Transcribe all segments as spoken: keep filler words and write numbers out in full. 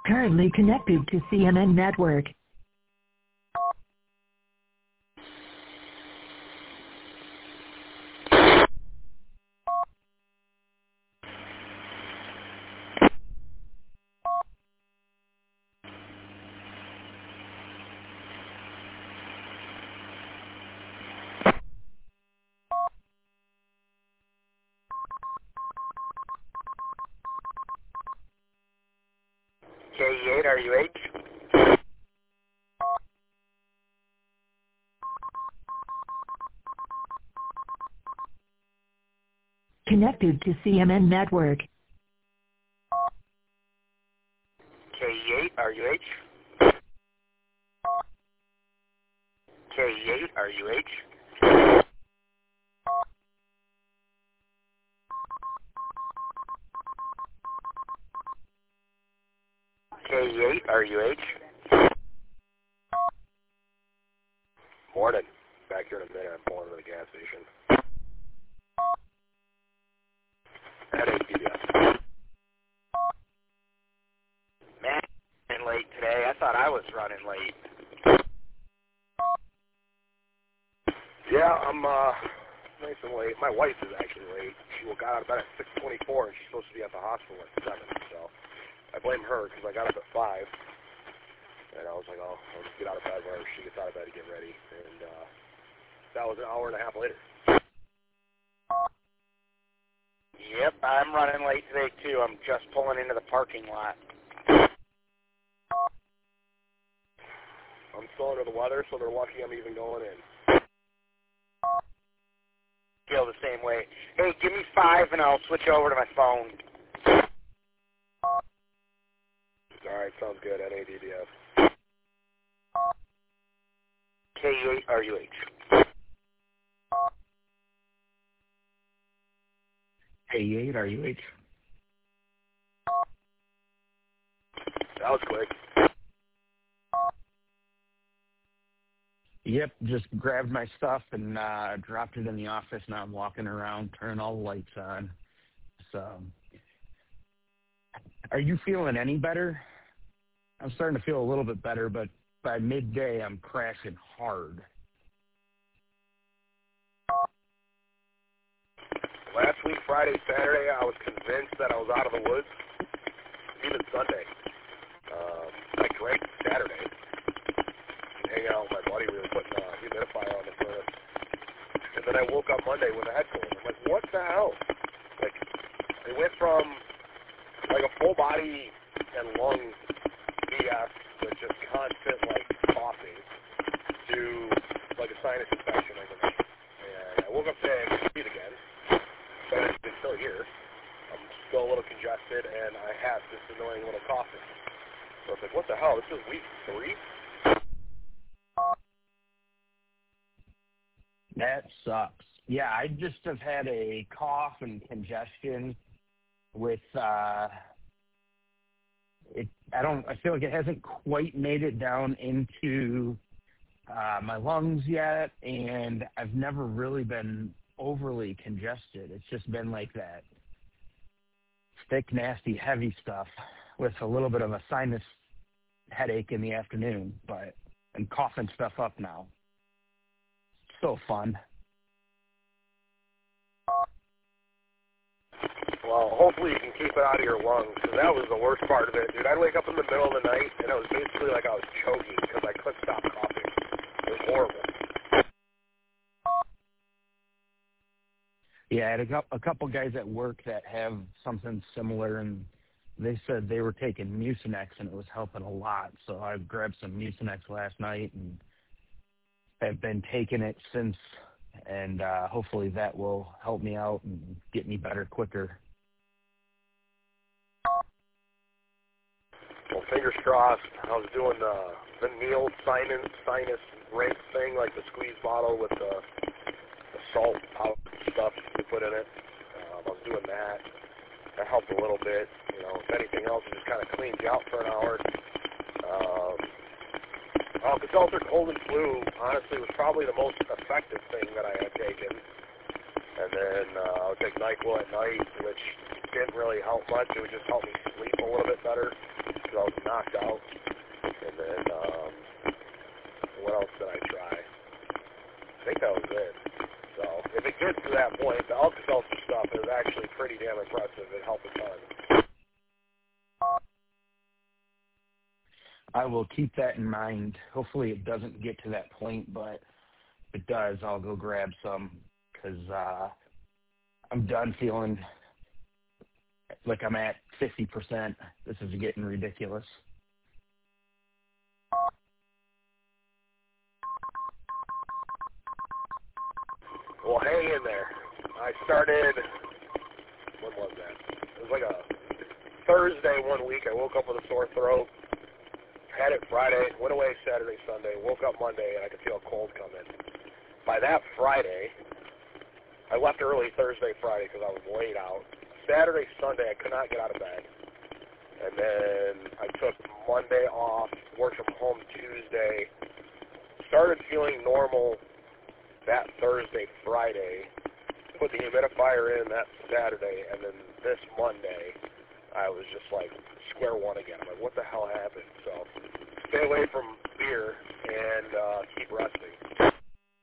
currently connected to C M N Network. K E eight R U H. Connected to C M N Network. K E eight R U H. K E eight R U H. K E eight R U H. Morning. Back here in a minute. I'm pulling to the gas station. At A P D S. Man, I'm late today. I thought I was running late. Yeah, I'm uh, nice and late. My wife is actually late. She got out of bed at six twenty-four, and she's supposed to be at the hospital at seven, so I blame her because I got up at five, and I was like, oh, I'll just get out of bed while she gets out of bed to get ready, and uh, that was an hour and a half later. Yep, I'm running late today, too. I'm just pulling into the parking lot. I'm still under the weather, so they're lucky I'm even going in. Feel the same way. Hey, give me five, and I'll switch over to my phone. All right, sounds good. At A D D S. K E eight R U H. K E eight R U H. That was quick. Yep, just grabbed my stuff and uh, dropped it in the office. Now I'm walking around, turning all the lights on. So, are you feeling any better? I'm starting to feel a little bit better, but by midday I'm crashing hard. Last week, Friday, Saturday, I was convinced that I was out of the woods. Even Sunday. Um, I drank Saturday. Hanging out with my buddy, we were putting a humidifier on the furnace. And then I woke up Monday with a head cold. I'm like, what the hell? Like, it went from, like, a full body and lung B S with just constant, like, coughing to, like, a sinus infection overnight. And I woke up today and I could breathe again. But it's still here. I'm still a little congested, and I have this annoying little coughing. So it's like, what the hell? This is week three? That sucks. Yeah, I just have had a cough and congestion with, uh, it, I don't, I feel like it hasn't quite made it down into uh, my lungs yet, and I've never really been overly congested. It's just been like that thick, nasty, heavy stuff with a little bit of a sinus headache in the afternoon, but and coughing stuff up now. So fun. Well, hopefully you can keep it out of your lungs, because that was the worst part of it, dude. I'd wake up in the middle of the night, and it was basically like I was choking because I couldn't stop coughing. It was horrible. Yeah, I had a, cou- a couple guys at work that have something similar, and they said they were taking Mucinex, and it was helping a lot. So I grabbed some Mucinex last night, and have been taking it since, and uh, hopefully that will help me out and get me better quicker. Well, fingers crossed. I was doing the, the Neil sinus, sinus rinse thing, like the squeeze bottle with the, the salt powder stuff you put in it. Um, I was doing that. That helped a little bit. You know, if anything else, it just kind of cleans you out for an hour. Um, oh, Alka-Seltzer cold and flu, honestly, was probably the most effective thing that I had taken. And then uh, I would take NyQuil at night, which didn't really help much. It would just help me sleep a little bit better. because I was knocked out. And then, um, what else did I try? I think that was it. So, if it gets to that point, the Alka-Seltzer stuff is actually pretty damn impressive. It helped a ton. I will keep that in mind. Hopefully it doesn't get to that point, but if it does, I'll go grab some because uh, I'm done feeling like I'm at fifty percent. This is getting ridiculous. Well, hang in there. I started, when was that? It was like a Thursday one week. I woke up with a sore throat. Had it Friday, went away Saturday, Sunday, woke up Monday, and I could feel a cold come in. By that Friday, I left early Thursday, Friday because I was laid out. Saturday, Sunday, I could not get out of bed. And then I took Monday off, worked from home Tuesday, started feeling normal that Thursday, Friday, put the humidifier in that Saturday, and then this Monday, I was just like square one again. I'm like, what the hell happened? So stay away from beer and uh, keep resting.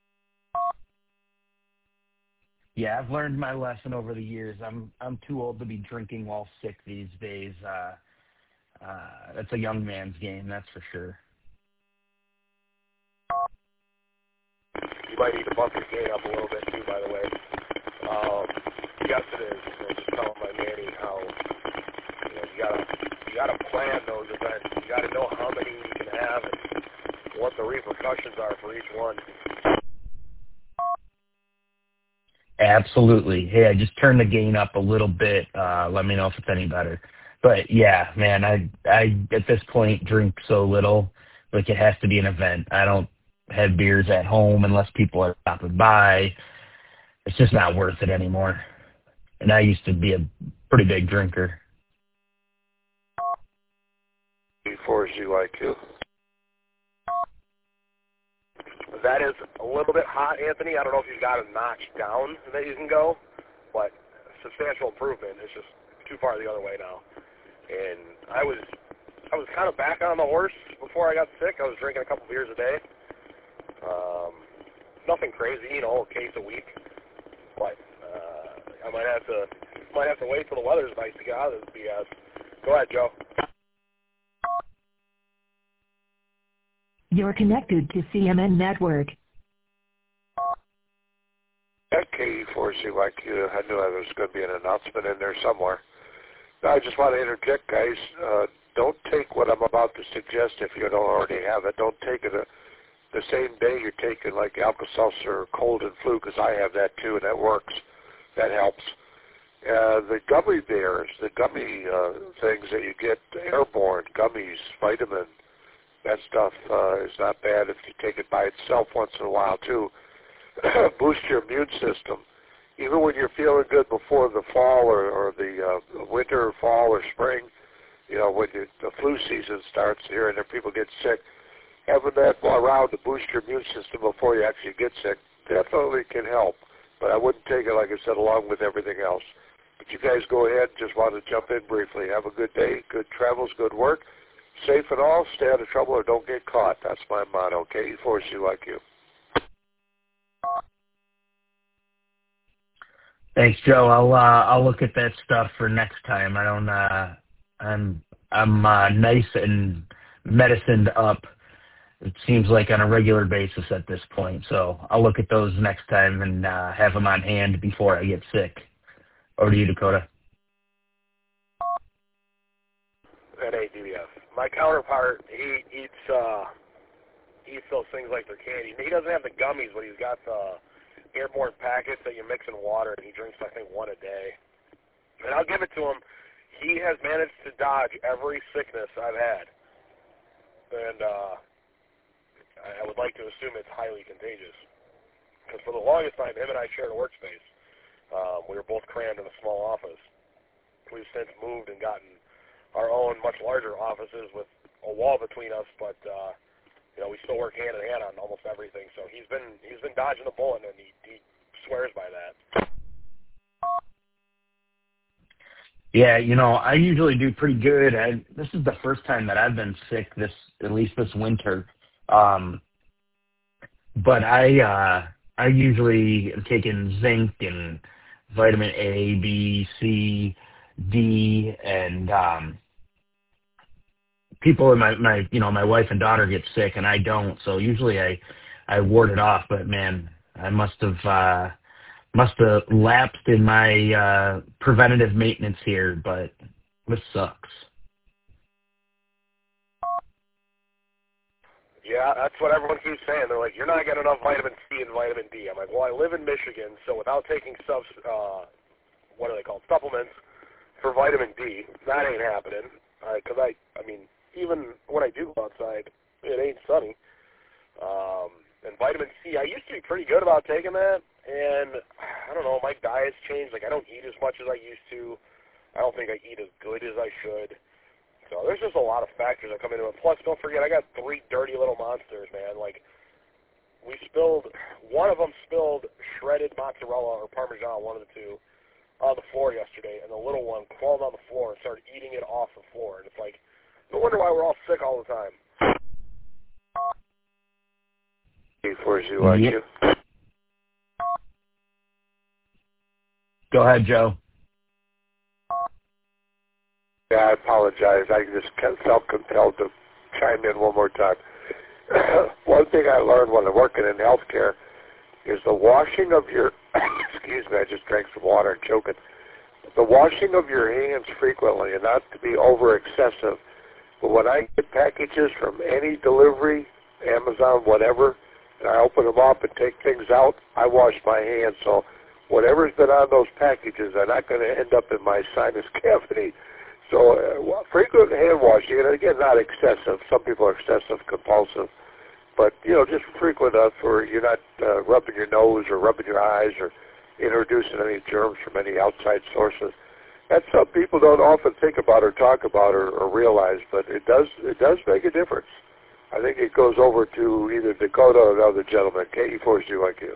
Yeah, I've learned my lesson over the years. I'm I'm too old to be drinking while sick these days. Uh, uh, that's a young man's game, that's for sure. You might need to bump your game up a little bit too, by the way. Um, yes, it is. I was just telling my Manny how you know you gotta you gotta plan those events. You gotta know how many you can have and what the repercussions are for each one. Absolutely. Hey, I just turned the gain up a little bit. Uh, let me know if it's any better. But yeah, man, I I at this point drink so little, like it has to be an event. I don't have beers at home unless people are stopping by. It's just not worth it anymore. And I used to be a pretty big drinker. Before you like you. That is a little bit hot, Anthony. I don't know if you've got a notch down that you can go, but substantial improvement. It's just too far the other way now. And I was I was kind of back on the horse before I got sick. I was drinking a couple beers a day. Um, nothing crazy, you know, a case a week. But uh, I might have to might have to wait till the weather's nice to get out of this B S. Go ahead, Joe. You're connected to C M N Network. At K E four C Y Q, I knew there was going to be an announcement in there somewhere. Now, I just want to interject, guys. Uh, don't take what I'm about to suggest if you don't already have it. Don't take it a, the same day you're taking like Alka-Seltzer or cold and flu, because I have that too, and that works. That helps. Uh, the gummy bears, the gummy uh, things that you get, airborne gummies, vitamin, that stuff uh, is not bad if you take it by itself once in a while too. Boost your immune system. Even when you're feeling good before the fall or, or the uh, winter, fall, or spring, you know, when you, the flu season starts here and then people get sick, having that around to boost your immune system before you actually get sick definitely can help. But I wouldn't take it, like I said, along with everything else. But you guys go ahead. Just wanted to jump in briefly. Have a good day, good travels, good work. Safe and all. Stay out of trouble or don't get caught. That's my motto. K E four C like you. Thanks, Joe. I'll uh, I'll look at that stuff for next time. I don't. Uh, I'm I'm uh, nice and medicined up. It seems like on a regular basis at this point. So I'll look at those next time and uh, have them on hand before I get sick. Over to you, Dakota. That ain't D B F. My counterpart, he eats uh, eats those things like they're candy. He doesn't have the gummies, but he's got the airborne packets that you mix in water, and he drinks, I think, one a day. And I'll give it to him. He has managed to dodge every sickness I've had. And uh, I would like to assume it's highly contagious. Because for the longest time, him and I shared a workspace. Um, we were both crammed in a small office. We've since moved and gotten our own much larger offices with a wall between us, but uh, you know, we still work hand in hand on almost everything. So he's been he's been dodging the bullet, and he, he swears by that. Yeah, you know, I usually do pretty good. I, this is the first time that I've been sick this, at least this winter. Um, but I, uh, I usually am taking zinc and vitamin A, B, C, D, and um, people in my, my, you know, my wife and daughter get sick, and I don't. So usually I, I ward it off. But man, I must have, uh, must have lapsed in my uh, preventative maintenance here. But this sucks. Yeah, that's what everyone keeps saying. They're like, you're not getting enough vitamin C and vitamin D. I'm like, well, I live in Michigan, so without taking subs, uh, what are they called, supplements for vitamin D, that ain't happening. Because uh, I, I mean, even when I do go outside, it ain't sunny. Um, and vitamin C, I used to be pretty good about taking that, and I don't know, my diet's changed. Like, I don't eat as much as I used to. I don't think I eat as good as I should. So there's just a lot of factors that come into it. Plus, don't forget, I got three dirty little monsters, man. Like, we spilled, one of them spilled shredded mozzarella or Parmesan, one of the two, on the floor yesterday, and the little one crawled on the floor and started eating it off the floor. And it's like, no wonder why we're all sick all the time. Before you like Yep. you. Go ahead, Joe. Yeah, I apologize. I just felt compelled to chime in one more time. One thing I learned when I'm working in healthcare is the washing of your, excuse me, I just drank some water and choking. The washing of your hands frequently, and not to be over excessive. But when I get packages from any delivery, Amazon, whatever, and I open them up and take things out, I wash my hands. So whatever's been on those packages are not going to end up in my sinus cavity. So uh, frequent hand washing, and again, not excessive. Some people are excessive, compulsive. But, you know, just frequent enough where you're not uh, rubbing your nose or rubbing your eyes or introducing any germs from any outside sources. That's something people don't often think about or talk about or, or realize, but it does it does make a difference. I think it goes over to either Dakota or another gentleman. K E four C Y Q.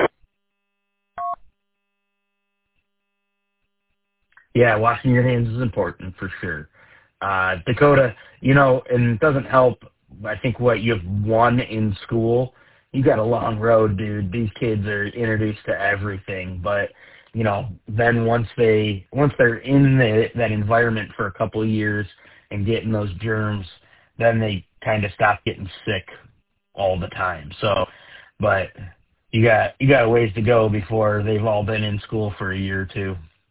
Yeah, washing your hands is important for sure. Uh, Dakota, you know, and it doesn't help. I think what you have one in school, you got a long road, dude. These kids are introduced to everything, but you know, then once they once they're in the, that environment for a couple of years and getting those germs, then they kind of stop getting sick all the time. So, but you got you got a ways to go before they've all been in school for a year or two.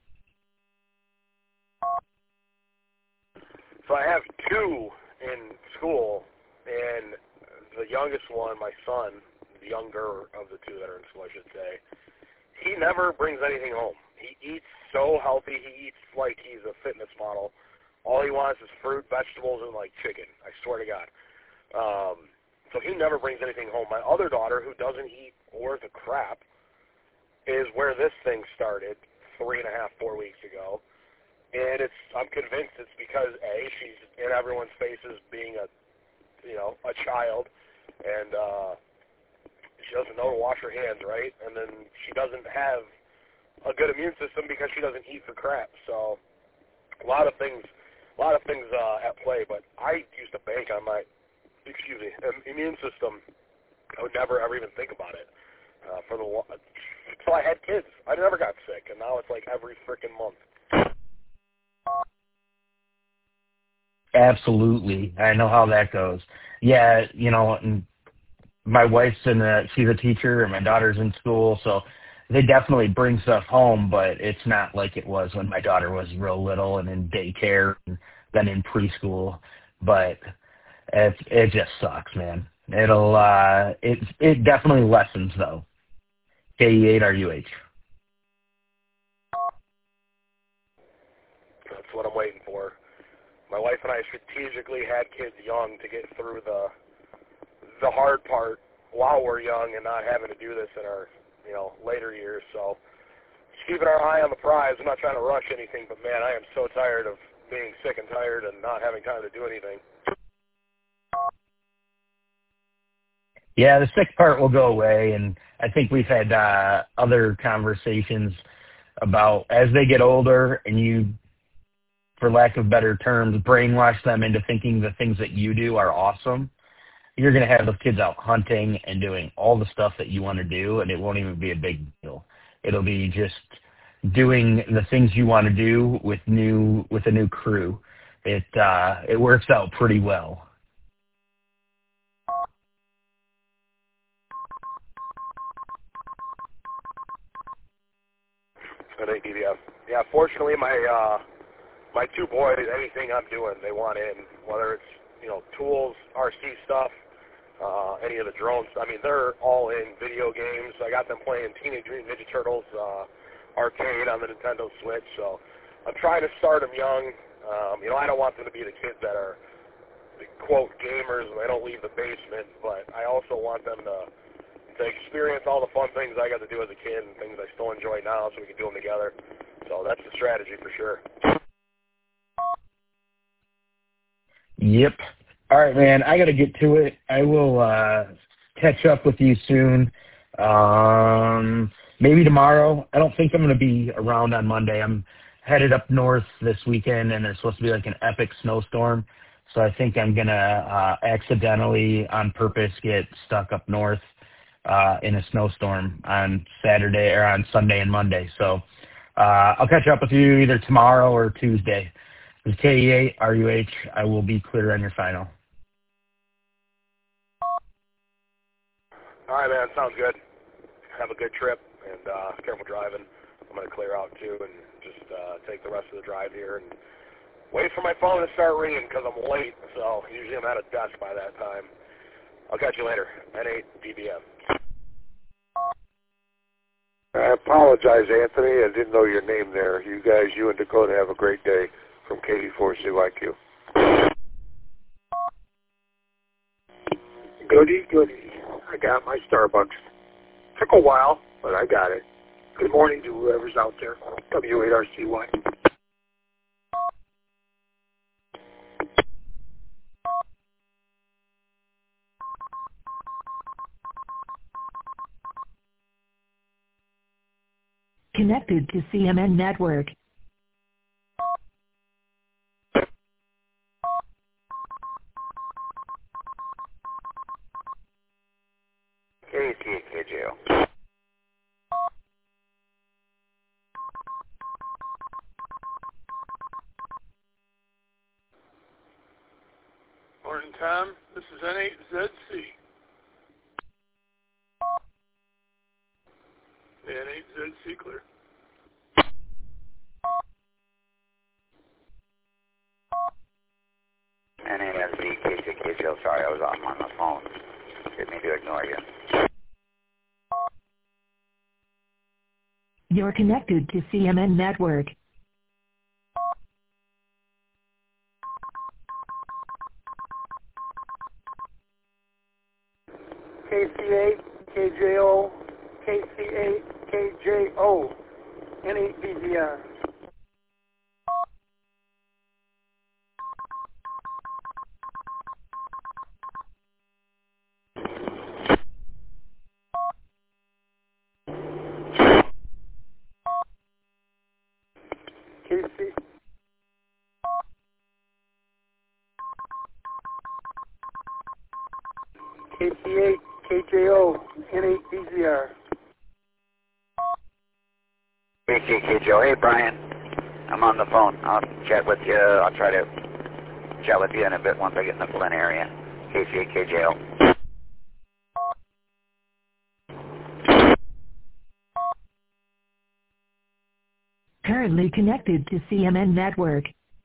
So I have two in school, and the youngest one, my son, the younger of the two that are in school, I should say, he never brings anything home. He eats so healthy. He eats like he's a fitness model. All he wants is fruit, vegetables, and, like, chicken. I swear to God. Um, so he never brings anything home. My other daughter, who doesn't eat worth a crap, is where this thing started three and a half, four weeks ago. And it's, I'm convinced it's because, A, she's in everyone's faces being a, you know, a child, and uh, she doesn't know to wash her hands, right? And then she doesn't have a good immune system because she doesn't eat for crap. So a lot of things, a lot of things uh, at play. But I used to bank on my, excuse me, immune system. I would never ever even think about it uh, for the until I had kids. I never got sick, and now it's like every freaking month. Absolutely. I know how that goes. Yeah, you know, and my wife's in a, she's a teacher and my daughter's in school, so they definitely bring stuff home, but it's not like it was when my daughter was real little and in daycare and then in preschool. But it, it just sucks, man. It'll, uh, it, it definitely lessens though. K E eight R U H. That's what I'm waiting for. My wife and I strategically had kids young to get through the the hard part while we're young and not having to do this in our, you know, later years. So just keeping our eye on the prize. I'm not trying to rush anything, but man, I am so tired of being sick and tired and not having time to do anything. Yeah, the sick part will go away, and I think we've had uh, other conversations about as they get older and you for lack of better terms, brainwash them into thinking the things that you do are awesome, you're going to have those kids out hunting and doing all the stuff that you want to do, and it won't even be a big deal. It'll be just doing the things you want to do with new with a new crew. It uh, it works out pretty well. Thank you. Yeah, yeah. Fortunately, my uh, my two boys, anything I'm doing, they want in. Whether it's you know tools, R C stuff, uh, any of the drones. I mean, they're all in video games. I got them playing Teenage Mutant Ninja Turtles uh, arcade on the Nintendo Switch. So I'm trying to start them young. Um, you know, I don't want them to be the kids that are the quote gamers and they don't leave the basement. But I also want them to to experience all the fun things I got to do as a kid and things I still enjoy now, so we can do them together. So that's the strategy for sure. Yep. All right, man. I got to get to it. I will uh, catch up with you soon. Um, maybe tomorrow. I don't think I'm going to be around on Monday. I'm headed up north this weekend, and there's supposed to be like an epic snowstorm. So I think I'm going to uh, accidentally, on purpose, get stuck up north uh, in a snowstorm on Saturday or on Sunday and Monday. So uh, I'll catch up with you either tomorrow or Tuesday. This is K E eight R U H. I will be clear on your final. All right, man. Sounds good. Have a good trip and uh, careful driving. I'm going to clear out too and just uh, take the rest of the drive here and wait for my phone to start ringing because I'm late. So usually I'm at a desk by that time. I'll catch you later. N eight D B M. I apologize, Anthony. I didn't know your name there. You guys, you and Dakota, have a great day from K D four C Y Q. Goody, goody. I got my Starbucks. Took a while, but I got it. Good morning to whoever's out there. W eight R C Y. Connected to C M N Network. K T K J O. Morning, Tom. This is N eight Z C. N eight Z C clear. N eight Z C K T K J O. Sorry, I was on, on the phone. Didn't mean to ignore you. You're connected to C M N Network. K C eight, K J O, K C eight, K J O, N eight B Z R. K C K C eight, K J O, N eight B Z R. K T K J O. Hey, Brian. I'm on the phone. I'll chat with you. I'll try to chat with you in a bit once I get in the Flint area. K C eight K J O. Currently connected to C M N Network.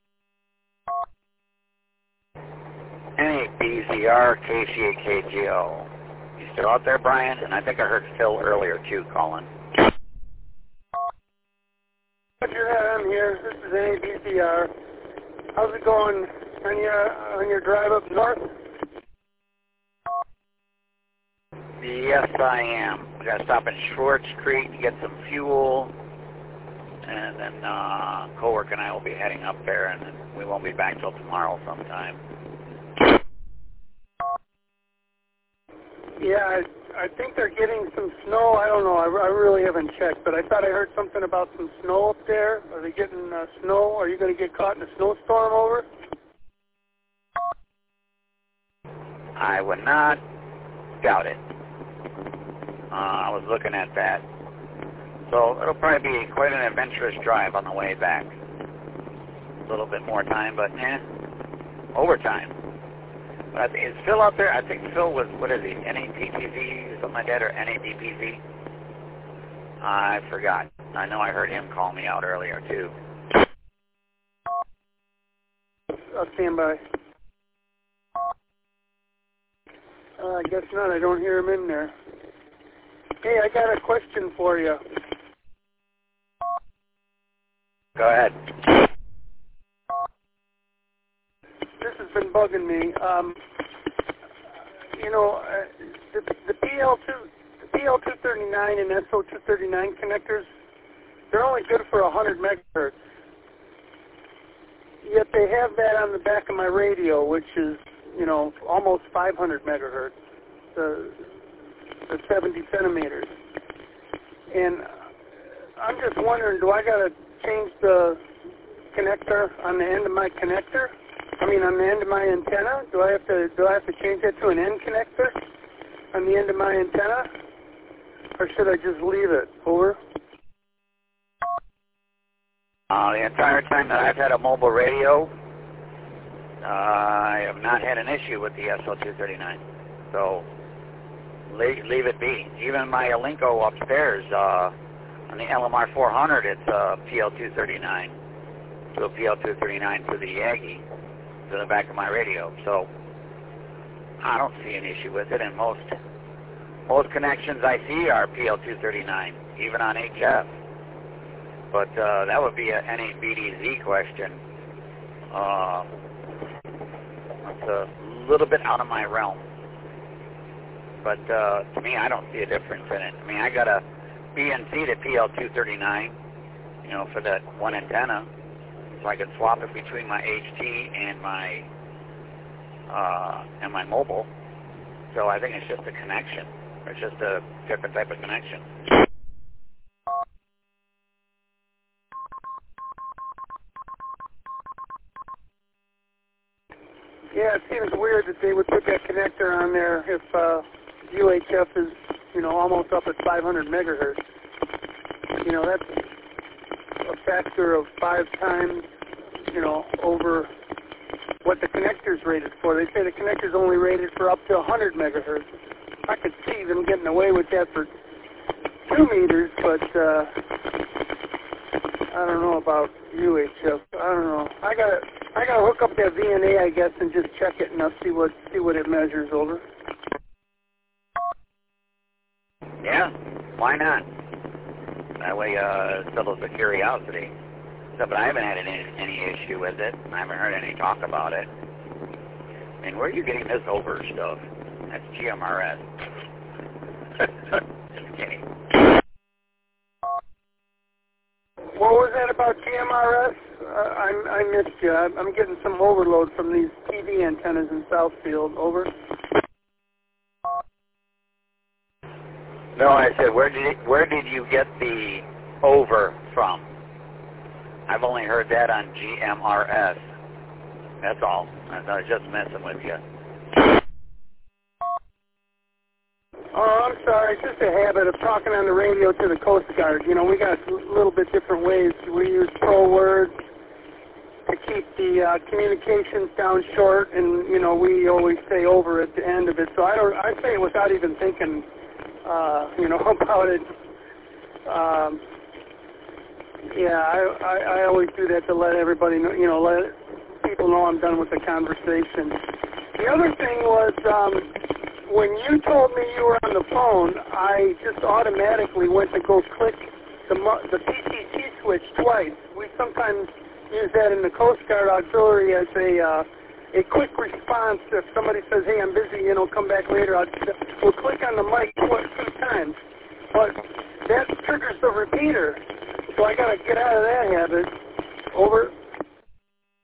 N eight B Z R, K C eight K J O. You still out there, Brian? And I think I heard Phil earlier, too, calling. Roger, I'm here. This is N eight B Z R. How's it going on your, on your drive up north? Yes, I am. We got to stop in Schwartz Creek to get some fuel. And then uh, co-worker and I will be heading up there, and then we won't be back till tomorrow sometime. Yeah, I, I think they're getting some snow. I don't know. I, I really haven't checked, but I thought I heard something about some snow up there. Are they getting uh, snow? Are you going to get caught in a snowstorm over? I would not doubt it. Uh, I was looking at that. So it'll probably be quite an adventurous drive on the way back. A little bit more time, but eh, overtime. But I think, is Phil out there? I think Phil was, what is he, N A T P Z or something like that, or N A D P Z? I forgot. I know I heard him call me out earlier, too. I'll stand by. Uh, I guess not. I don't hear him in there. Hey, I got a question for you. Go ahead. This has been bugging me. Um, you know, uh, the, the P L two, the P L two thirty-nine and S O two thirty-nine connectors, they're only good for one hundred megahertz. Yet they have that on the back of my radio, which is, you know, almost five hundred megahertz, the, the seventy centimeters. And I'm just wondering, do I got to change the connector on the end of my connector? I mean, on the end of my antenna? Do I have to do I have to change that to an end connector on the end of my antenna? Or should I just leave it? Over? Uh, the entire time that I've had a mobile radio, uh, I have not had an issue with the S L two thirty-nine. So leave, leave it be. Even my Alinco upstairs, uh, on the L M R four hundred, it's a P L two thirty-nine. So P L two thirty-nine to the Yagi, to the back of my radio. So I don't see an issue with it, and most most connections I see are P L two thirty-nine, even on H F. But uh, that would be an N A B D Z question. Uh, it's a little bit out of my realm. But uh, to me, I don't see a difference in it. I mean, I got a B N C to P L two thirty-nine, you know, for that one antenna. So I could swap it between my H T and my uh, and my mobile. So I think it's just a connection. It's just a different type of connection. Yeah, it seems weird that they would put that connector on there if uh, U H F is, you know, almost up at five hundred megahertz. You know, that's a factor of five times, you know, over what the connector's rated for. They say the connector's only rated for up to one hundred megahertz. I could see them getting away with that for two meters, but uh, I don't know about U H F. I don't know. I gotta, I gotta hook up that V N A, I guess, and just check it, and I'll see what, see what it measures over. Yeah, why not? That way, uh, it settles the curiosity. So, but I haven't had any, any issue with it. I haven't heard any talk about it. I mean, where are you getting this over stuff? That's G M R S. Just kidding. What was that about G M R S? Uh, I, I missed you. I'm, I'm getting some overload from these T V antennas in Southfield. Over. No, I said, where did it, where did you get the over from? I've only heard that on G M R S. That's all. I was just messing with you. Oh, I'm sorry. It's just a habit of talking on the radio to the Coast Guard. You know, we got a little bit different ways. We use pro words to keep the uh, communications down short, and, you know, we always say over at the end of it. So I don't. I say it without even thinking, uh, you know, about it. Um, yeah, I, I, I always do that to let everybody know, you know, let people know I'm done with the conversation. The other thing was, um, when you told me you were on the phone, I just automatically went to go click the the P T T switch twice. We sometimes use that in the Coast Guard Auxiliary as a uh, a quick response. If somebody says, "Hey, I'm busy," you know, come back later. I'll, we'll click on the mic twice, two times, but that triggers the repeater. So I got to get out of that habit. Over.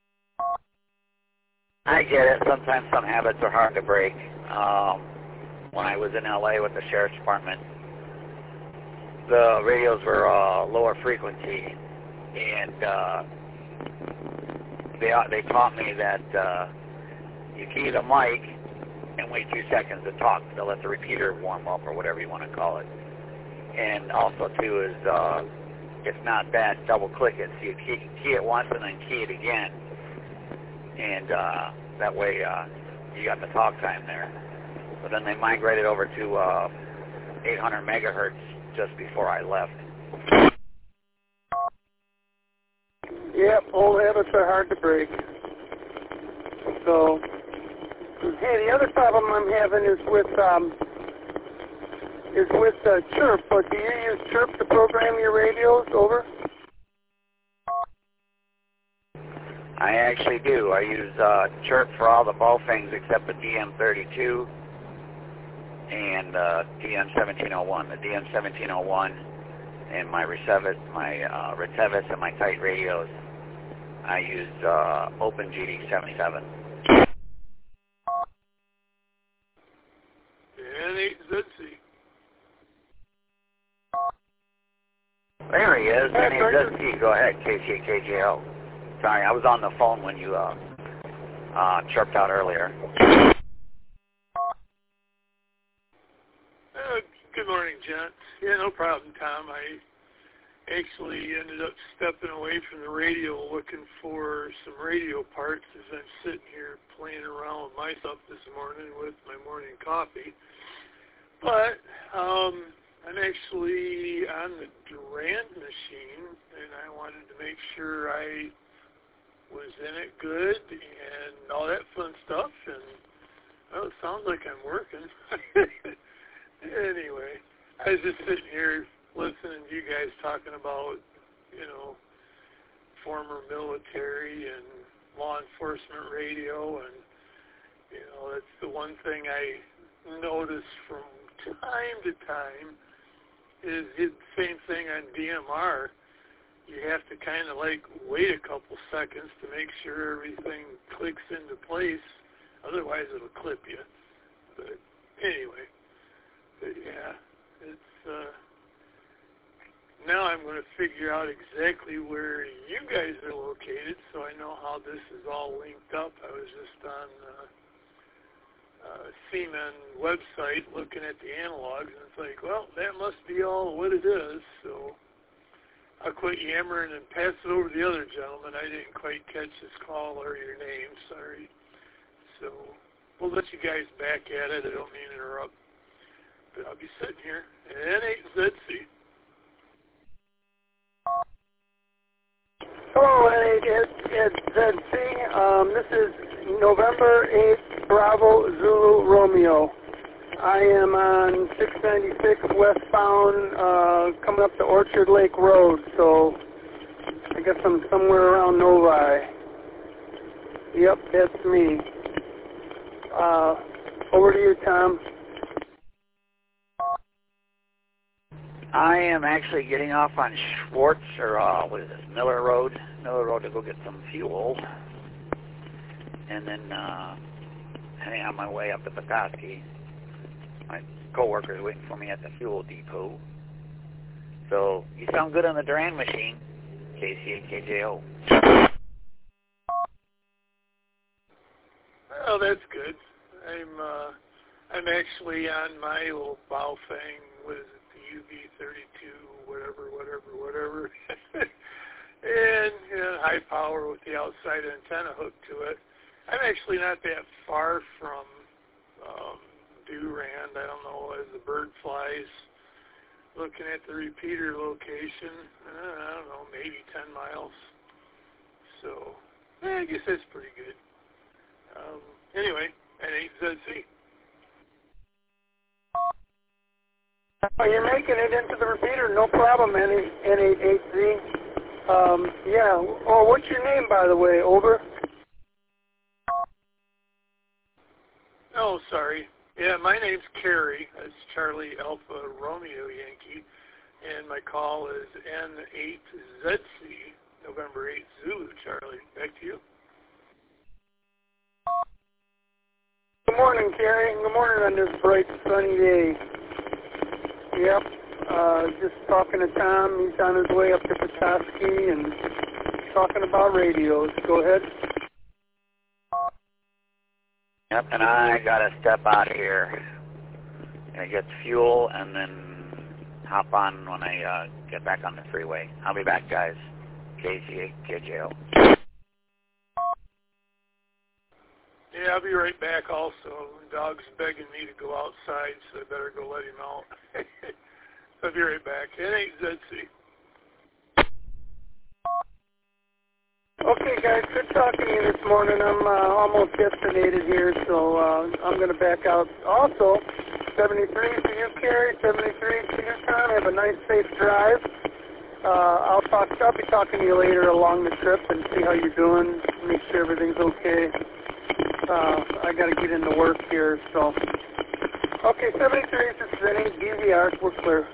I get it. Sometimes some habits are hard to break. Um, when I was in L A with the Sheriff's Department, the radios were uh, lower frequency, and uh, they they taught me that uh, you key the mic and wait two seconds to talk to let the repeater warm up or whatever you want to call it. And also, too, is uh, if not that, double click it. So you key, key it once and then key it again. And uh, that way uh, you got the talk time there. But then they migrated over to uh, eight hundred megahertz just before I left. Yep, old habits are hard to break. So, hey, the other problem I'm having is with um, is with uh, Chirp. But do you use Chirp to program your radios? Over. I actually do. I use uh, Chirp for all the Baofengs except the D M thirty-two and uh, D M seventeen oh one. The D M seventeen oh one and my Retevis, my uh, Retevis and my tight radios, I use uh, Open G D seventy-seven. N eight Z C. There he is. N eight Z C. Go ahead, K C A K J O. Sorry, I was on the phone when you uh, uh, chirped out earlier. Uh, good morning, John. Yeah, no problem, Tom. I actually ended up stepping away from the radio looking for some radio parts as I'm sitting here playing around with myself this morning with my morning coffee. But um, I'm actually on the Durand machine, and I wanted to make sure I was in it good and all that fun stuff, and well, it sounds like I'm working. Anyway, I was just sitting here listening to you guys talking about, you know, former military and law enforcement radio, and, you know, that's the one thing I notice from time to time is the same thing on D M R. You have to kind of like wait a couple seconds to make sure everything clicks into place. Otherwise, it'll clip you. But anyway, but yeah, it's uh, now I'm going to figure out exactly where you guys are located, so I know how this is all linked up. I was just on uh, uh, C M E N website looking at the analogs, and it's like, well, that must be all what it is. So I'll quit yammering and pass it over to the other gentleman. I didn't quite catch his call or your name, sorry. So we'll let you guys back at it. I don't mean to interrupt. But I'll be sitting here. N eight Z C. Hello, N eight Z C. Um, this is November eighth, Bravo Zulu Romeo. I am on six ninety-six westbound, uh, coming up to Orchard Lake Road, so I guess I'm somewhere around Novi. Yep, that's me. Uh, over to you, Tom. I am actually getting off on Schwartz, or uh, what is this, Miller Road, Miller Road to go get some fuel, and then uh, heading on my way up to Petoskey. My co-worker's waiting for me at the fuel depot. So, you sound good on the Durand machine, K C A K J O. Oh, that's good. I'm uh, I'm actually on my little Baofeng, what is it, the U B thirty-two, whatever, whatever, whatever. And you know, high power with the outside antenna hooked to it. I'm actually not that far from um, Durand. I don't know, as the bird flies, looking at the repeater location, uh, I don't know, maybe ten miles. So, eh, I guess that's pretty good. Um, anyway, N eight Z C. Oh, you're making it into the repeater, no problem, N eight Z. Um, yeah. Oh, what's your name, by the way? Over. Oh, sorry. Yeah, my name's Kerry. That's Charlie Alpha Romeo Yankee, and my call is N eight Z C, November eighth Zulu Charlie. Back to you. Good good morning, Kerry. Good morning on this bright, sunny day. Yep. Uh, just talking to Tom. He's on his way up to Petoskey and talking about radios. Go ahead. Yep, and I got to step out of here. Gonna get fuel and then hop on when I uh, get back on the freeway. I'll be back, guys. K Z eight K J O. Yeah, I'll be right back also. The dog's begging me to go outside, so I better go let him out. I'll be right back. It ain't Z C. Okay, guys, good talking to you this morning. I'm uh, almost destinated here, so uh, I'm going to back out. Also, seventy-three for you, Kerry, seventy-three for you, Tom. Have a nice, safe drive. Uh, I'll talk. I'll be talking to you later along the trip and see how you're doing. Make sure everything's okay. Uh, I got to get into work here, so. Okay, seventy-three, this is Vinny, D V R, we're clear.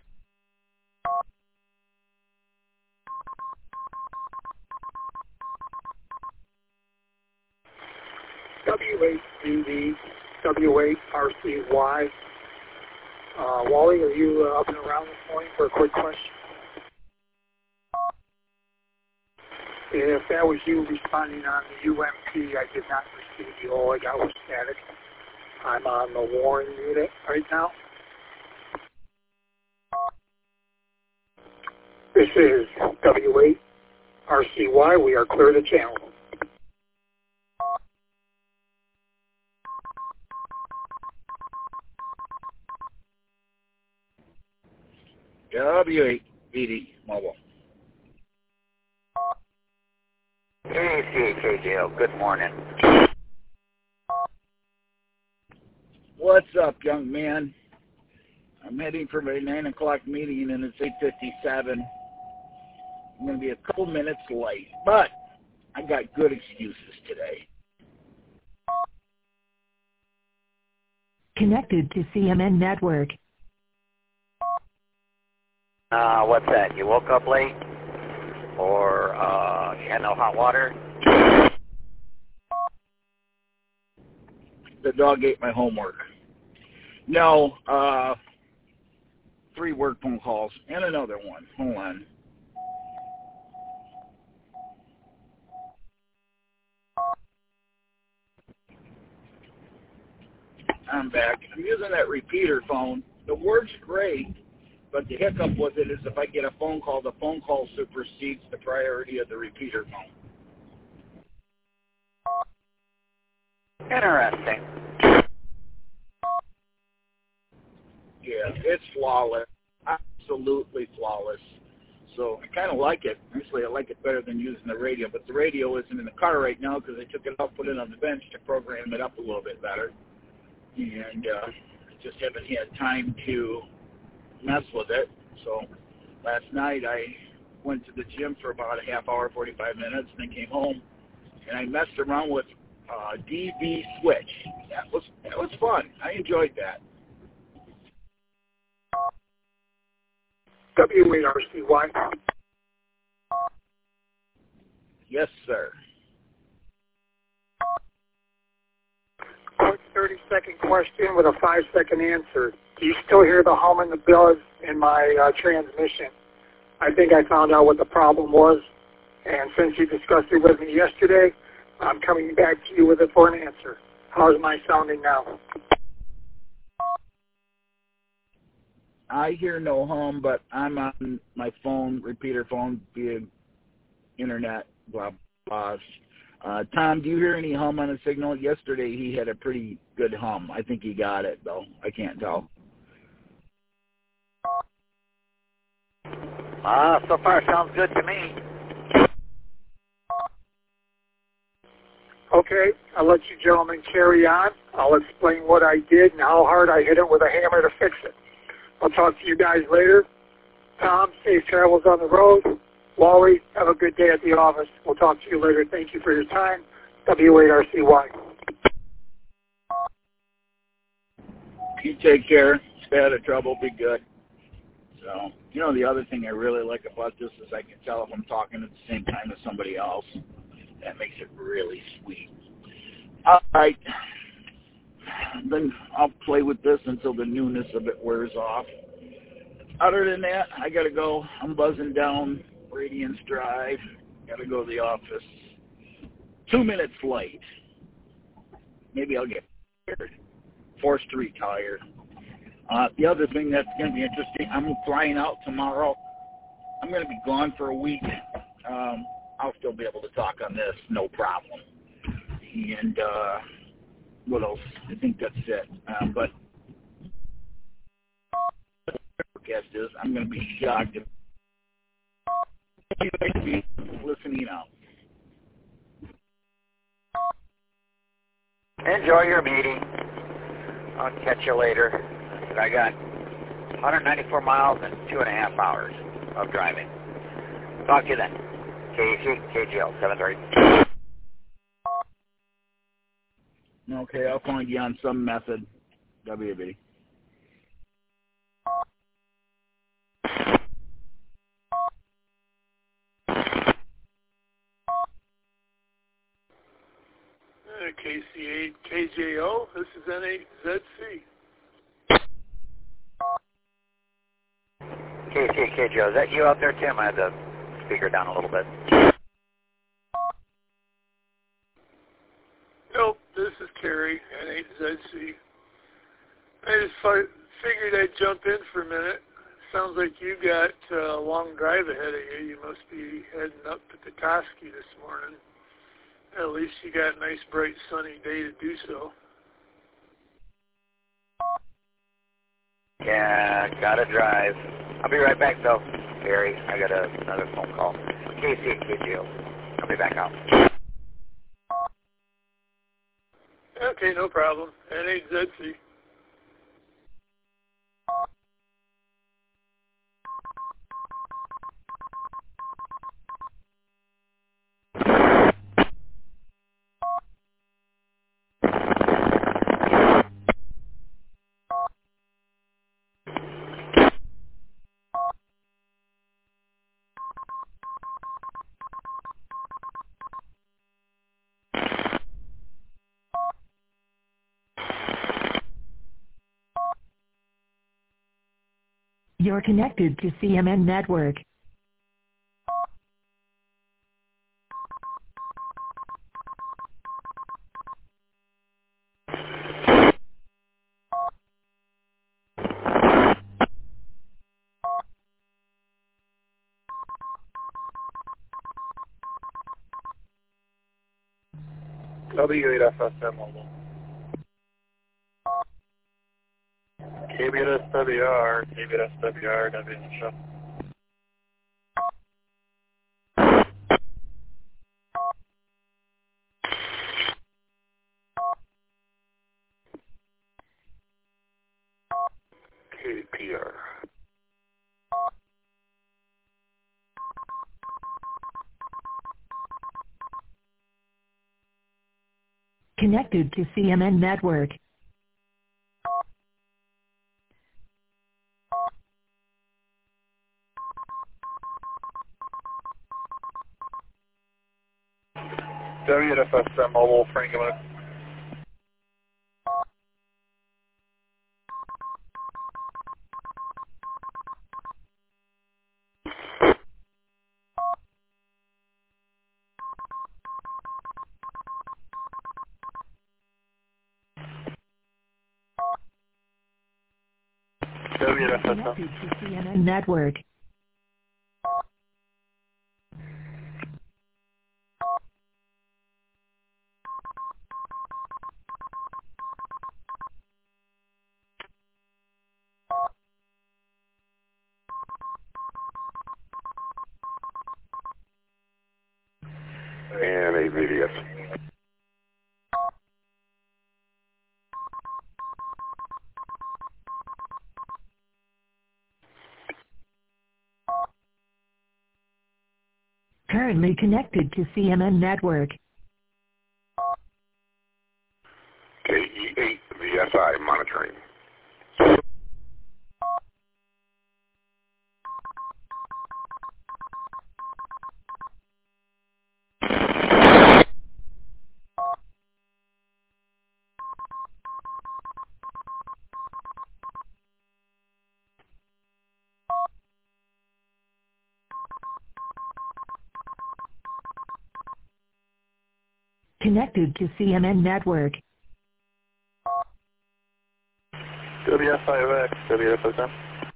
W eight D D, W eight R C Y. Uh, Wally, are you uh, up and around this morning for a quick question? If that was you responding on the U M P, I did not receive you. All I got was static. I'm on the Warren unit right now. This is W eight R C Y. We are clear to channel. W eight B D mobile. K Z eight K J O, good morning. What's up, young man? I'm heading for my nine o'clock meeting, and it's eight fifty-seven. I'm going to be a couple minutes late, but I got good excuses today. Connected to C M N Network. Uh, what's that? You woke up late? Or uh, you had no hot water? The dog ate my homework. No, uh, three work phone calls and another one. Hold on. I'm back. I'm using that repeater phone. The word's great, but the hiccup with it is if I get a phone call, the phone call supersedes the priority of the repeater phone. Interesting. Yeah, it's flawless. Absolutely flawless. So I kind of like it. Actually, I like it better than using the radio, but the radio isn't in the car right now because I took it out, put it on the bench to program it up a little bit better. And uh, I just haven't had time to mess with it. So last night I went to the gym for about a half hour, forty-five minutes, and then came home and I messed around with uh, D V Switch. That was that was fun. I enjoyed that. W eight R C Y. Yes, sir. Quick thirty-second question with a five-second answer. Do you still hear the hum and the buzz in my uh, transmission? I think I found out what the problem was, and since you discussed it with me yesterday, I'm coming back to you with it for an answer. How's my sounding now? I hear no hum, but I'm on my phone, repeater phone, via internet, blah, blah. Uh, Tom, do you hear any hum on the signal? Yesterday he had a pretty good hum. I think he got it, though. I can't tell. Uh, so far sounds good to me. Okay, I'll let you gentlemen carry on. I'll explain what I did and how hard I hit it with a hammer to fix it. I'll talk to you guys later. Tom, safe travels on the road. Wally, have a good day at the office. We'll talk to you later. Thank you for your time. W eight R C Y. You take care. Stay out of trouble. Be good. So, you know, the other thing I really like about this is I can tell if I'm talking at the same time as somebody else. That makes it really sweet. All right. then I'll play with this until the newness of it wears off. Other than that, I got to go. I'm buzzing down Radiance Drive. Got to go to the office. Two minutes late. Maybe I'll get tired. Forced to retire. Uh, the other thing that's going to be interesting, I'm flying out tomorrow. I'm going to be gone for a week. Um, I'll still be able to talk on this, no problem. And uh, what else? I think that's it. Um, but guess is I'm going to be shocked if you listening out. Enjoy your meeting. I'll catch you later. I got one hundred ninety-four miles and two and a half hours of driving. Talk to you then. K G, K G L, seven thirty. Okay, I'll find you on some method. W B. K C eight K J O, this is N eight Z C. K C eight K J O, is that you out there, Tim? I had the speaker down a little bit. Nope, this is Kerry, N eight Z C. I just fi- figured I'd jump in for a minute. Sounds like you got uh, a long drive ahead of you. You must be heading up to Petoskey this morning. At least you got a nice, bright, sunny day to do so. Yeah, gotta drive. I'll be right back, though, Gary. I got a, another phone call. K C eight K J O. I'll be back out. Okay, no problem. N eight Z C. You're connected to C M N Network. W eight F S M mobile. K B S W R, K B S W R, W Show. K P R. Connected to C M N Network. W F S M mobile, Franklin. W F S M. Connected to C M N Network. And A V D S. Currently connected to C M N Network. K E eight V S I monitoring. connected to C M N Network. W F I O X, W F S M.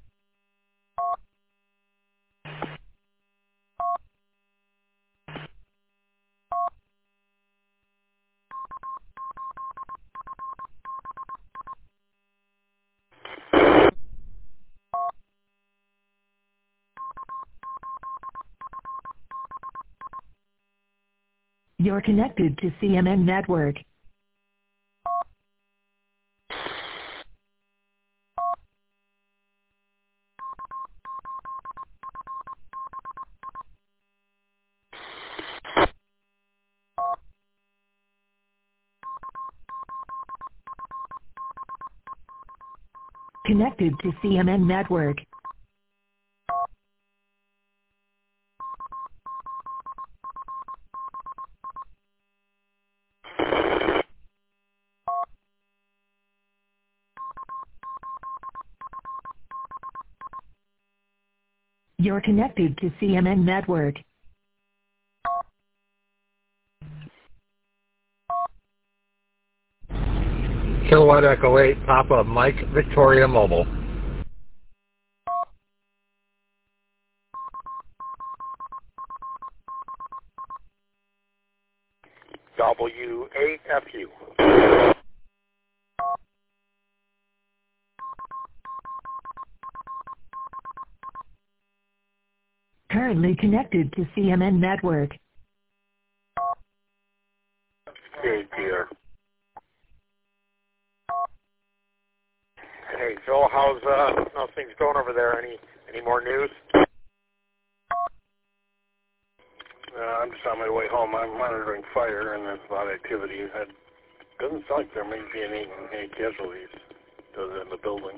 You're connected to C M N Network. Connected to C M N Network. You're connected to C M N Network. Kilowatt Echo eight, Papa Mike Victoria Mobile. W eight F U. Currently connected to C M N Network. Hey, dear. Hey, Joel, how's uh, how's things going over there? Any any more news? Uh, I'm just on my way home. I'm monitoring fire, and there's a lot of activity. It doesn't sound like there may be any, any casualties in the building.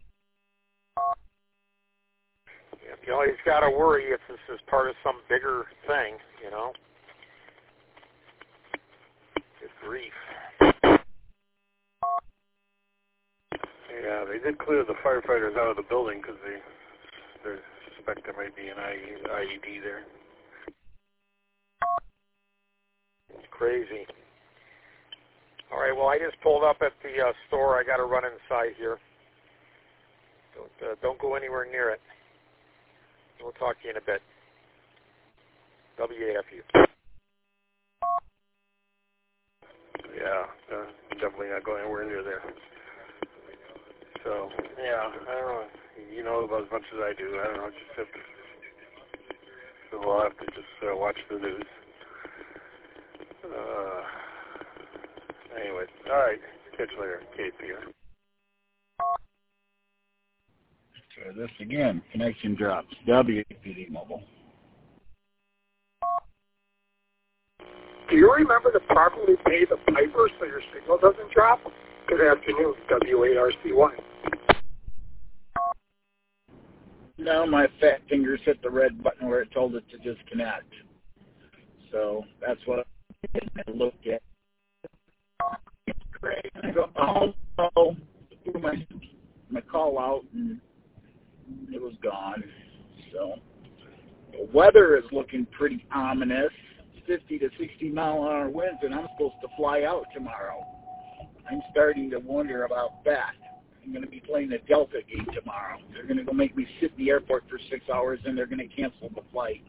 You always got to worry if this is part of some bigger thing, you know. Good grief. Yeah, they did clear the firefighters out of the building because they, they suspect there might be an I E D there. It's crazy. All right, well, I just pulled up at the uh, store. I got to run inside here. Don't, uh, don't go anywhere near it. We'll talk to you in a bit. W A F U. Yeah, uh, definitely not going anywhere near there. So, yeah, I don't know. You know about as much as I do. I don't know. Just have to, so we'll have to just uh, watch the news. Uh, anyway, all right. Catch you later. Kate here. Try this again. Connection drops. W P D Mobile. Do you remember to properly pay the piper so your signal doesn't drop? Good afternoon, W eight R C one. No, my fat fingers hit the red button where it told it to disconnect. So that's what I looked at. It's great. I go, oh, no. Threw my, my call out, and it was gone. So the weather is looking pretty ominous. fifty to sixty mile an hour winds, and I'm supposed to fly out tomorrow. I'm starting to wonder about that. I'm going to be playing the Delta game tomorrow. They're going to go make me sit in the airport for six hours, and they're going to cancel the flight.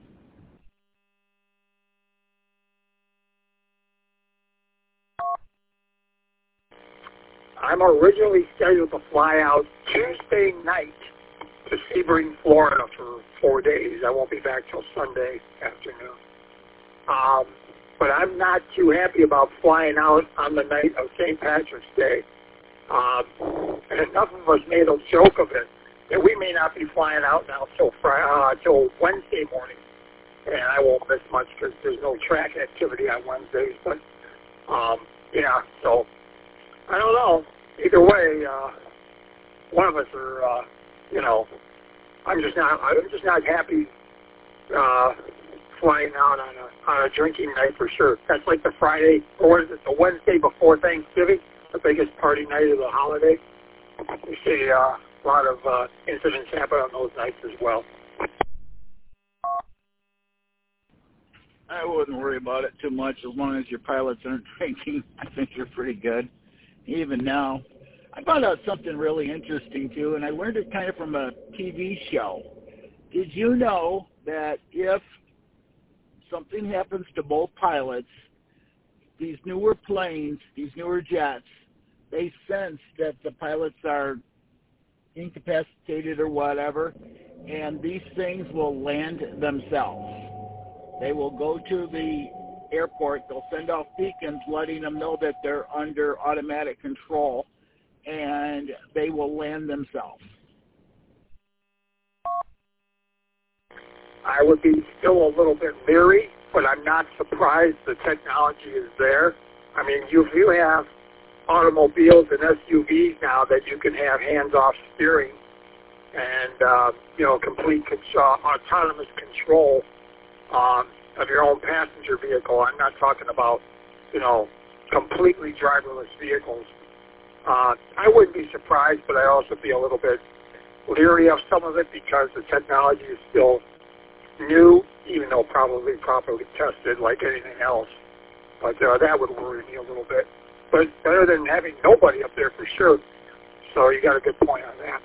I'm originally scheduled to fly out Tuesday night to Sebring, Florida for four days. I won't be back till Sunday afternoon. Um, but I'm not too happy about flying out on the night of Saint Patrick's Day. Um, and enough of us made a joke of it that we may not be flying out now till Friday, uh, till Wednesday morning. And I won't miss much because there's no track activity on Wednesdays. But, um, yeah, so I don't know. Either way, uh, one of us are, uh, you know, I'm just not, I'm just not happy, uh, flying out on a, on a drinking night for sure. That's like the Friday, or what is it, the Wednesday before Thanksgiving, the biggest party night of the holiday. You see uh, a lot of uh, incidents happen on those nights as well. I wouldn't worry about it too much as long as your pilots aren't drinking. I think you're pretty good. Even now, I found out something really interesting too, and I learned it kind of from a T V show. Did you know that if something happens to both pilots, these newer planes, these newer jets, they sense that the pilots are incapacitated or whatever, and these things will land themselves. They will go to the airport, they'll send off beacons letting them know that they're under automatic control, and they will land themselves. I would be still a little bit leery, but I'm not surprised the technology is there. I mean, you, you have automobiles and S U Vs now that you can have hands-off steering and, uh, you know, complete con- uh, autonomous control um, of your own passenger vehicle. I'm not talking about, you know, completely driverless vehicles. Uh, I wouldn't be surprised, but I'd also be a little bit leery of some of it because the technology is still new, even though probably properly tested like anything else. But uh, that would worry me a little bit. But better than having nobody up there for sure. So you got a good point on that.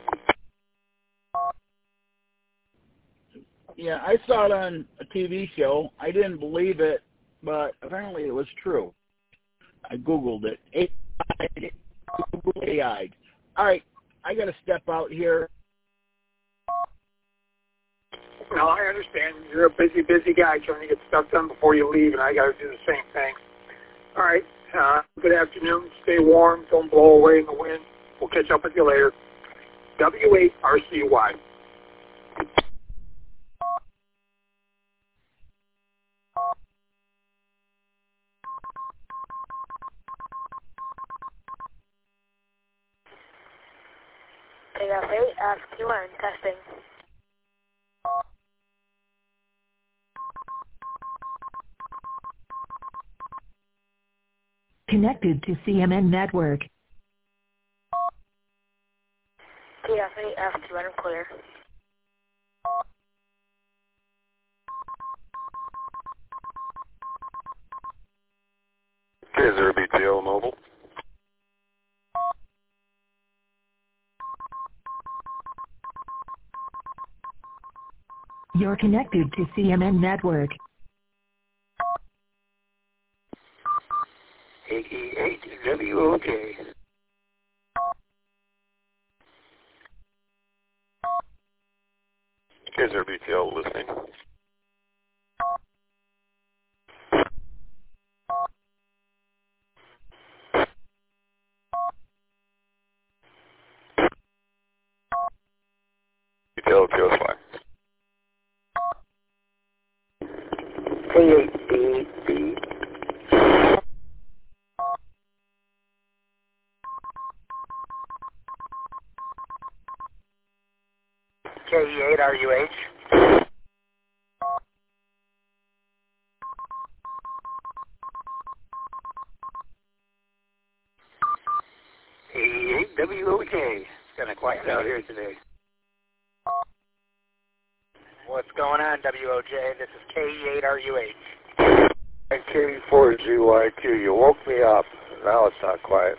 Yeah, I saw it on a T V show. I didn't believe it, but apparently it was true. I Googled it. A I. All right, I got to step out here. No, I understand. You're a busy, busy guy trying to get stuff done before you leave, and I got to do the same thing. All right. Uh, good afternoon. Stay warm. Don't blow away in the wind. We'll catch up with you later. W eight R C Y. K F eight, ask Q N, testing. Connected to C M N network. K F eight, ask Q N, clear. K zero B T L mobile. You're connected to C M N network. eighty-eight W O K. K zero B T L listening. B T L K O S Y. K eight B B. K E eight R U H. K E eight W O K. It's kind of quiet out here today. What's going on, W O J? This is K E eight R U H. K four Z Y Q. You woke me up. Now it's not quiet.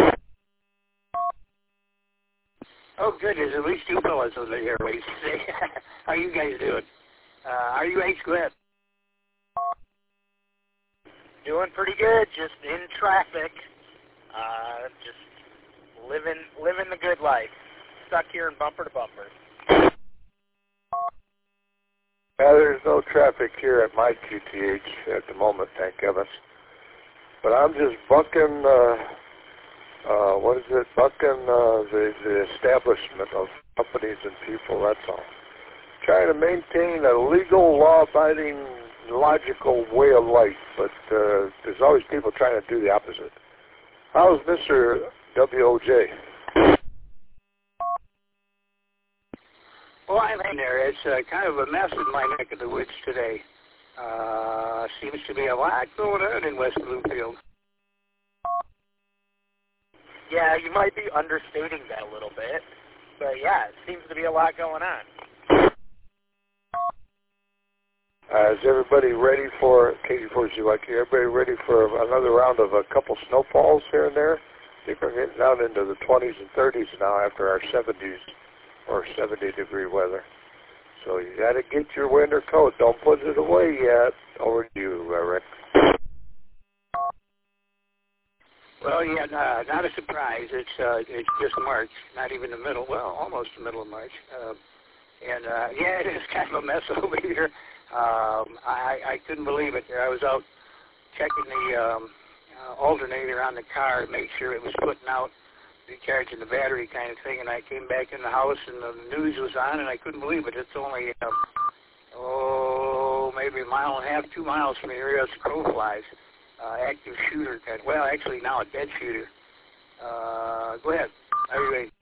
Oh, goodness. At least you fellas on the airways today. How you guys doing? Uh, R U H, go ahead. Doing pretty good. Just in traffic. Uh, just living living the good life. Stuck here in bumper to bumper. Yeah, there's no traffic here at my Q T H at the moment, thank goodness. But I'm just bucking, uh, uh, what is it, bucking uh, the, the establishment of companies and people, that's all. Trying to maintain a legal, law-abiding, logical way of life, but uh, there's always people trying to do the opposite. How's Mister W O J? Well, I'm in there. It's uh, kind of a mess in my neck of the woods today. Uh, seems to be a lot going on in West Bloomfield. Yeah, you might be understating that a little bit, but yeah, it seems to be a lot going on. Uh, is everybody ready for, K D four Z Y Q, everybody ready for another round of a couple snowfalls here and there? I think we're getting down into the twenties and thirties now after our seventies or seventy degree weather. So you got to get your winter coat. Don't put it away yet. Over to you, Rick. Well, yeah, uh, not a surprise. It's uh, it's just March, not even the middle. Well, almost the middle of March. Uh, and uh, yeah, it is kind of a mess over here. Um, I, I couldn't believe it. I was out checking the um, uh, alternator on the car to make sure it was putting out, recharging the battery kind of thing, and I came back in the house and the news was on, and I couldn't believe it. It's only, uh, oh, maybe a mile and a half, two miles from here as the crow flies. Uh, active shooter kind of, well, actually now a dead shooter. Uh, go ahead. How are you ready?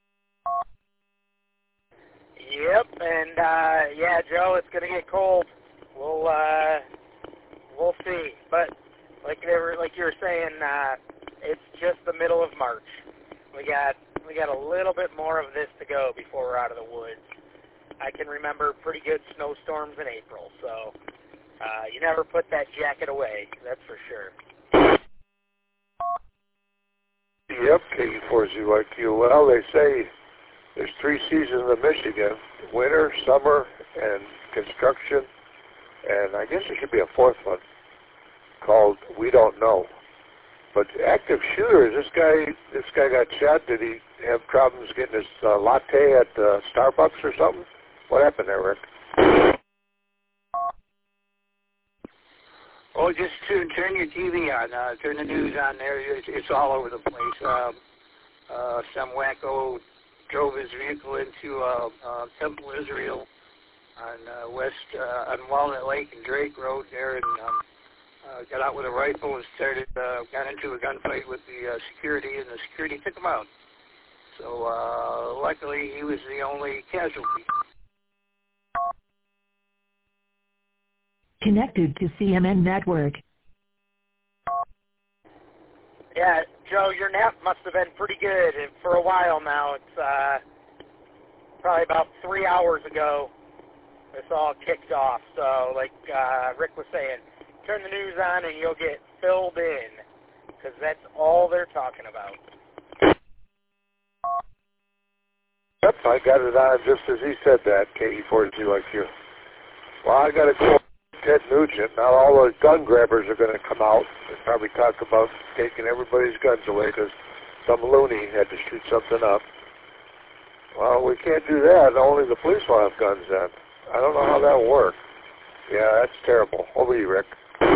Yep, and uh, yeah, Joe, it's gonna get cold. We'll uh, we'll see. But like they were, like you were saying, uh, it's just the middle of March. We got we got a little bit more of this to go before we're out of the woods. I can remember pretty good snowstorms in April, so uh, you never put that jacket away. That's for sure. Yep, K D four Z Y Q. Well, they say there's three seasons in Michigan: winter, summer, and construction. And I guess there should be a fourth one called We Don't Know. But active shooter, this guy this guy got shot. Did he have problems getting his uh, latte at uh, Starbucks or something? What happened there, Rick? Oh, just turn, turn your T V on. Uh, turn the news on there. It's, it's all over the place. Um, uh, some wacko drove his vehicle into uh, uh, Temple, Israel, on uh, west uh, on Walnut Lake and Drake Road there, and um, uh, got out with a rifle and started uh, got into a gunfight with the uh, security, and the security took him out. So uh, luckily, he was the only casualty. Connected to C M N Network. Yeah, Joe, your nap must have been pretty good and for a while now. It's uh, probably about three hours ago this all kicked off. So like uh, Rick was saying, turn the news on and you'll get filled in because that's all they're talking about. Yep, I got it on just as he said that, K E four Z Y Q. Well, I got to go. Ted Nugent. Now all those gun grabbers are going to come out and probably talk about taking everybody's guns away because some loony had to shoot something up. Well, we can't do that. Only the police will have guns then. I don't know how that will work. Yeah, that's terrible. Over to you, Rick.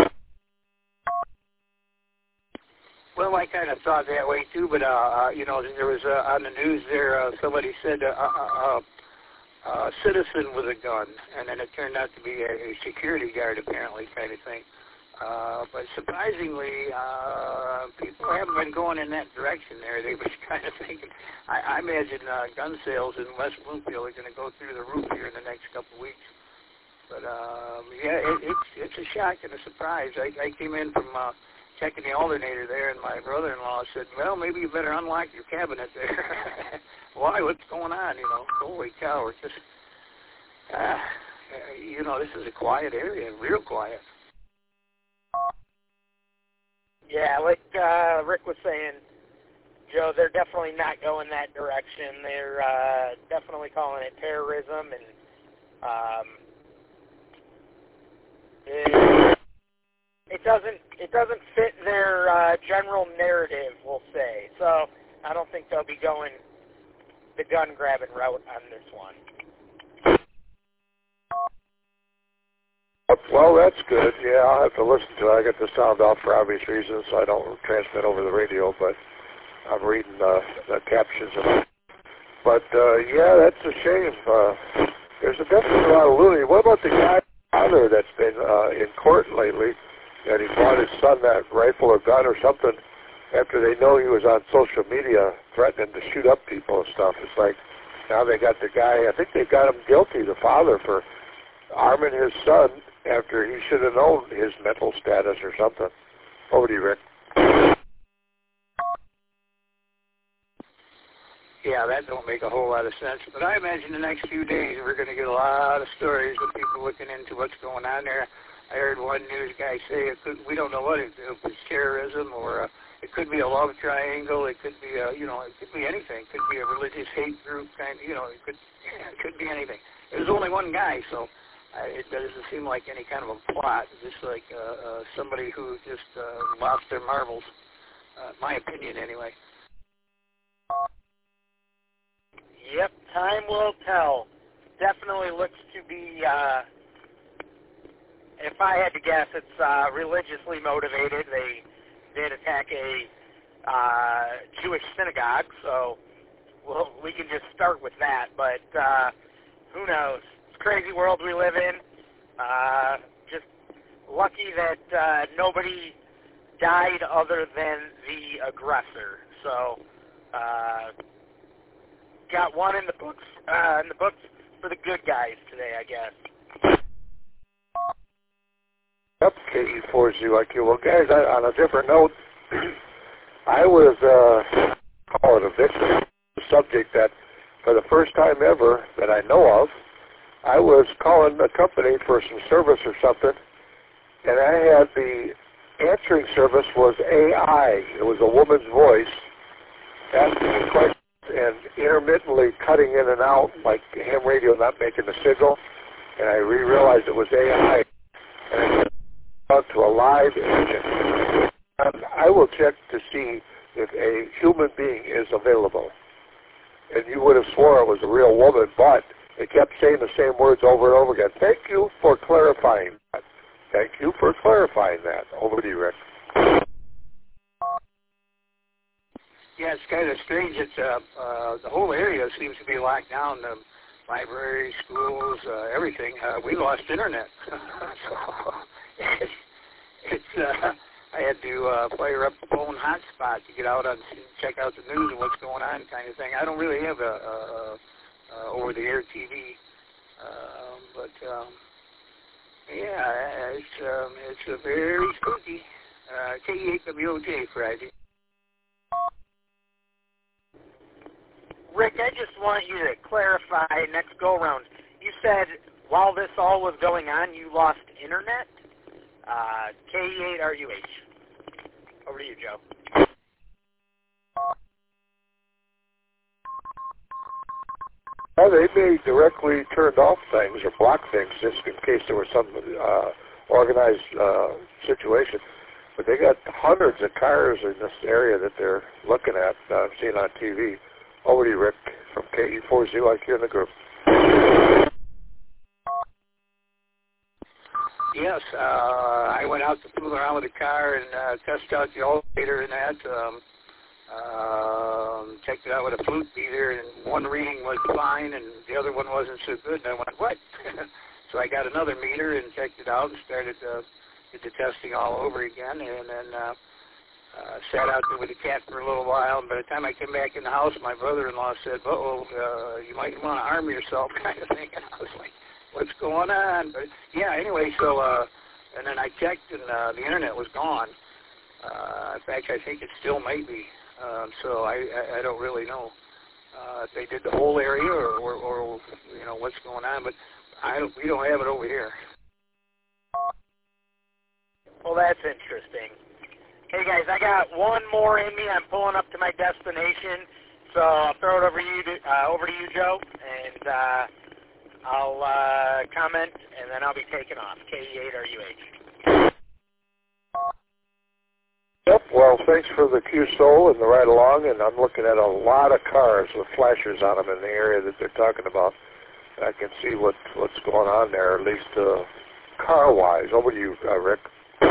Well, I kind of thought that way too, but uh, uh, you know, there was uh, on the news there. Uh, somebody said. Uh, uh, uh, Uh, citizen with a gun, and then it turned out to be a, a security guard, apparently, kind of thing. Uh, but surprisingly, uh, people haven't been going in that direction there. They were kind of thinking, I, I imagine uh, gun sales in West Bloomfield are going to go through the roof here in the next couple of weeks. But, um, yeah, it, it's it's a shock and a surprise. I, I came in from uh, checking the alternator there, and my brother-in-law said, well, maybe you better unlock your cabinet there. Why? What's going on? You know, holy cow, it's just, uh, you know, this is a quiet area, real quiet. Yeah, like uh, Rick was saying, Joe, they're definitely not going that direction. They're uh, definitely calling it terrorism, and um, it, it doesn't it doesn't fit their uh, general narrative, we'll say. So I don't think they'll be going the gun grabbing route on this one. Well, that's good. Yeah, I'll have to listen to it. I got the sound off for obvious reasons, so I don't transmit over the radio, but I'm reading uh, the captions of it. But, uh, yeah, that's a shame. Uh, there's a definitely a lot of loony. What about the guy's father that's been uh, in court lately, that he bought his son that rifle or gun or something after they know he was on social media threatening to shoot up people and stuff? It's like now they got the guy, I think they got him guilty, the father, for arming his son after he should have known his mental status or something. Over to you, Rick. yeah, that don't make a whole lot of sense. But I imagine the next few days we're going to get a lot of stories of people looking into what's going on there. I heard one news guy say it could, we don't know what it, if it's terrorism or uh, it could be a love triangle. It could be a, you know, it could be anything. It could be a religious hate group kind. You know, it could it could be anything. There's only one guy, so uh, it doesn't seem like any kind of a plot. Just like uh, uh, somebody who just uh, lost their marbles. Uh, my opinion, anyway. Yep, time will tell. Definitely looks to be. Uh, If I had to guess, it's uh, religiously motivated. They did attack a uh, Jewish synagogue, so well, we can just start with that. But uh, who knows? It's a crazy world we live in. Uh, just lucky that uh, nobody died other than the aggressor. So uh, got one in the books. Uh, in the books for the good guys today, I guess. Yep, K E four Z Y Q. Well, guys, I, on a different note, I was, uh, call it a victim, subject that for the first time ever that I know of, I was calling a company for some service or something, and I had the answering service was A I. It was a woman's voice asking me questions and intermittently cutting in and out, like ham radio not making a signal, and I re-realized it was A I. And I to a live agent. And I will check to see if a human being is available. And you would have swore it was a real woman, but it kept saying the same words over and over again. Thank you for clarifying that. Thank you for clarifying that. Over to you, Rick. Yeah, it's kind of strange. It's uh, uh, the whole area seems to be locked down. The libraries, schools, uh, everything. Uh, we lost internet. so it's, it's uh, I had to uh, fire up the phone hotspot to get out and check out the news and what's going on, kind of thing. I don't really have a, a, a over-the-air T V, um, but um, yeah, it's um, it's a very spooky. Uh, K E eight W O J Friday. Rick, I just want you to clarify next go-round. You said while this all was going on, you lost internet? Uh, K E eight R U H. Over to you, Joe. Well, they may directly turned off things or block things just in case there was some uh, organized uh, situation. But they got hundreds of cars in this area that they're looking at, uh, seeing on T V. Over to you, Rick, from K E four Z Y Q in the group. Yes, uh, I went out to fool around with the car and uh, test out the alternator and that. Um, um, checked it out with a flute meter, and one reading was fine, and the other one wasn't so good. And I went, what? So I got another meter and checked it out and started uh, did the testing all over again, and then uh, uh, sat out there with the cat for a little while. And by the time I came back in the house, my brother-in-law said, uh-oh, uh, you might want to arm yourself, kind of thing. And I was like, what's going on? But yeah, anyway, so, uh, and then I checked, and uh, the internet was gone. Uh, in fact, I think it still may be. Um, so I, I, I don't really know uh, if they did the whole area or, or, or, you know, what's going on. But I don't, we don't have it over here. Well, that's interesting. Hey, guys, I got one more in me. I'm pulling up to my destination. So I'll throw it over, you to, uh, over to you, Joe, and uh, I'll uh, comment, and then I'll be taking off. K E eight R U H. Yep, well, thanks for the Q-Soul and the ride along, and I'm looking at a lot of cars with flashers on them in the area that they're talking about. I can see what what's going on there, at least uh, car-wise. Over to you, uh, Rick.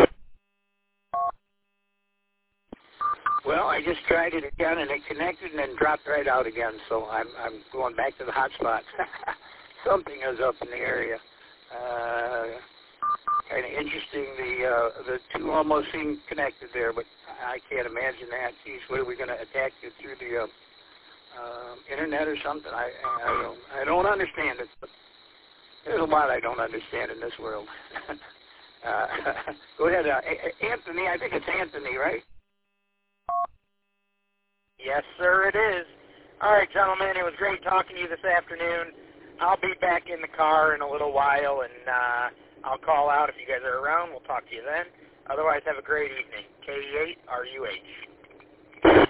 Well, I just tried it again, and it connected and then dropped right out again, so I'm I'm going back to the hotspot. Something is up in the area. Uh, kind of interesting. The uh, the two almost seem connected there, but I can't imagine that. Geez, what are we going to attack you through the uh, uh, internet or something? I I don't I don't understand it. But there's a lot I don't understand in this world. uh, go ahead, uh, Anthony. I think it's Anthony, right? Yes, sir, it is. All right, gentlemen, it was great talking to you this afternoon. I'll be back in the car in a little while, and uh, I'll call out if you guys are around. We'll talk to you then. Otherwise, have a great evening. K E eight R U H.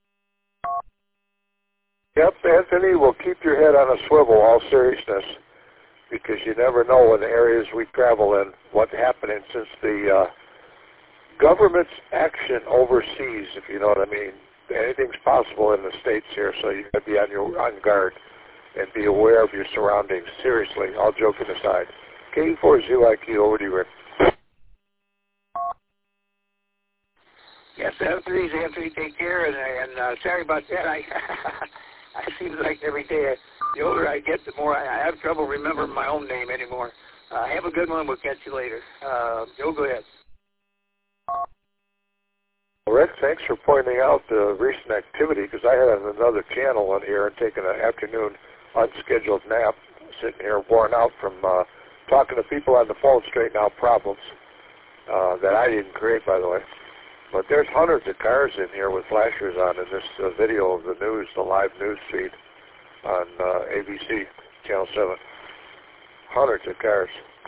Yep, Anthony, we'll keep your head on a swivel, all seriousness, because you never know in the areas we travel in what's happening since the uh, government's action overseas, if you know what I mean. Anything's possible in the States here, so you got to be on your on guard and be aware of your surroundings. Seriously, all joking aside. K four Z Y Q, over to you, Rick. Yes, Anthony, Anthony, take care, and, and uh, sorry about that. I I seem like every day, the older I get, the more I, I have trouble remembering my own name anymore. Uh, have a good one. We'll catch you later. Uh, Joe, go ahead. Rick, thanks for pointing out the recent activity, because I had another channel on here and taking an afternoon unscheduled nap, sitting here worn out from uh, talking to people on the phone, straightening out problems uh, that I didn't create, by the way. But there's hundreds of cars in here with flashers on in this uh, video of the news, the live news feed on uh, A B C, Channel seven. Hundreds of cars.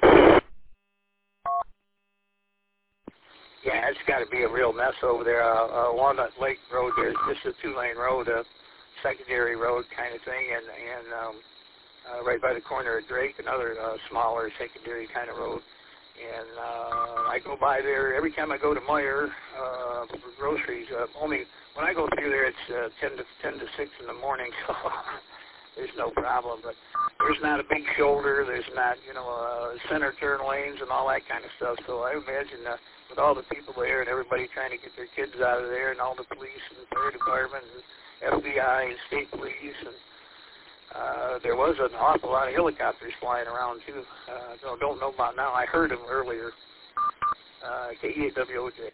Yeah, it's got to be a real mess over there. Uh, uh, Walnut Lake Road, there's just a two-lane road, a secondary road kind of thing, and, and um, uh, right by the corner of Drake, another uh, smaller secondary kind of road. And uh, I go by there every time I go to Meyer uh, for groceries. Uh, only when I go through there, it's uh, ten to ten to six in the morning, so there's no problem. But there's not a big shoulder. There's not, you know, uh, center turn lanes and all that kind of stuff. So I imagine uh, with all the people there and everybody trying to get their kids out of there, and all the police and fire department and F B I and state police, and uh, there was an awful lot of helicopters flying around too. Uh, don't, don't know about now. I heard them earlier. Uh, K E eight W O J.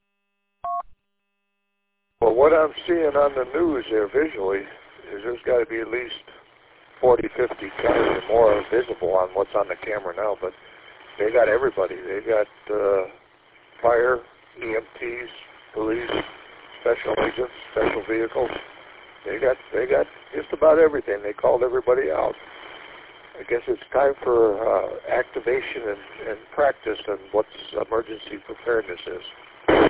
Well, what I'm seeing on the news there visually is there's got to be at least forty, fifty cars or more visible on what's on the camera now, but they got everybody. They got uh, fire, E M Ts, police, special agents, special vehicles. They got they got just about everything. They called everybody out. I guess it's time for uh, activation and, and practice on what emergency preparedness is.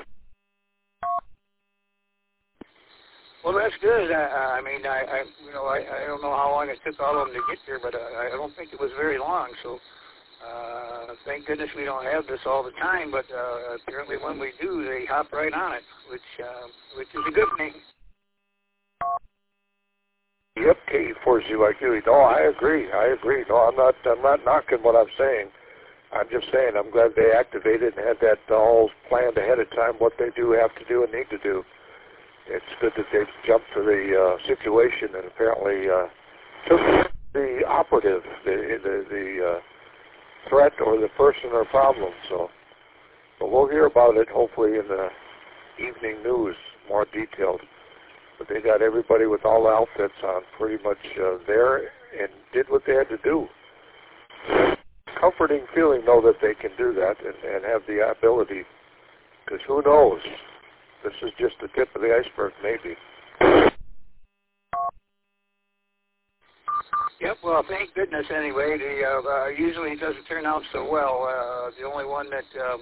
Well, that's good. I, I mean, I, I you know, I, I don't know how long it took all of them to get there, but uh, I don't think it was very long. So, uh, thank goodness we don't have this all the time. But uh, apparently, when we do, they hop right on it, which uh, which is a good thing. Yep, K four Z Y Q. No, I agree. I agree. No, I'm not. I'm not knocking what I'm saying. I'm just saying I'm glad they activated and had that all planned ahead of time. What they do have to do and need to do. It's good that they jumped to the uh, situation and apparently uh, took the operative, the the, the uh, threat or the person or problem. So, but we'll hear about it hopefully in the evening news, more detailed. But they got everybody with all outfits on pretty much uh, there and did what they had to do. Comforting feeling, though, that they can do that and, and have the ability, because who knows? This is just the tip of the iceberg, maybe. Yep, well, thank goodness anyway. The, uh, uh, usually it doesn't turn out so well. Uh, the only one that um,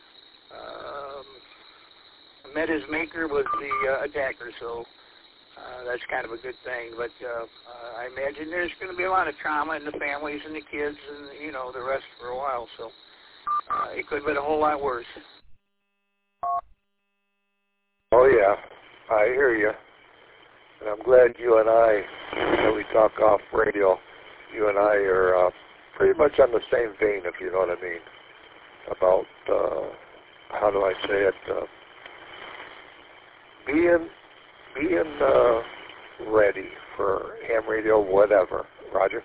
um, met his maker was the uh, attacker, so uh, that's kind of a good thing. But uh, uh, I imagine there's going to be a lot of trauma in the families and the kids and, you know, the rest for a while. So uh, it could have been a whole lot worse. Oh, yeah, I hear you. And I'm glad you and I, when we talk off radio, you and I are uh, pretty much on the same vein, if you know what I mean, about, uh, how do I say it, uh, being, being uh, ready for ham radio, whatever. Roger?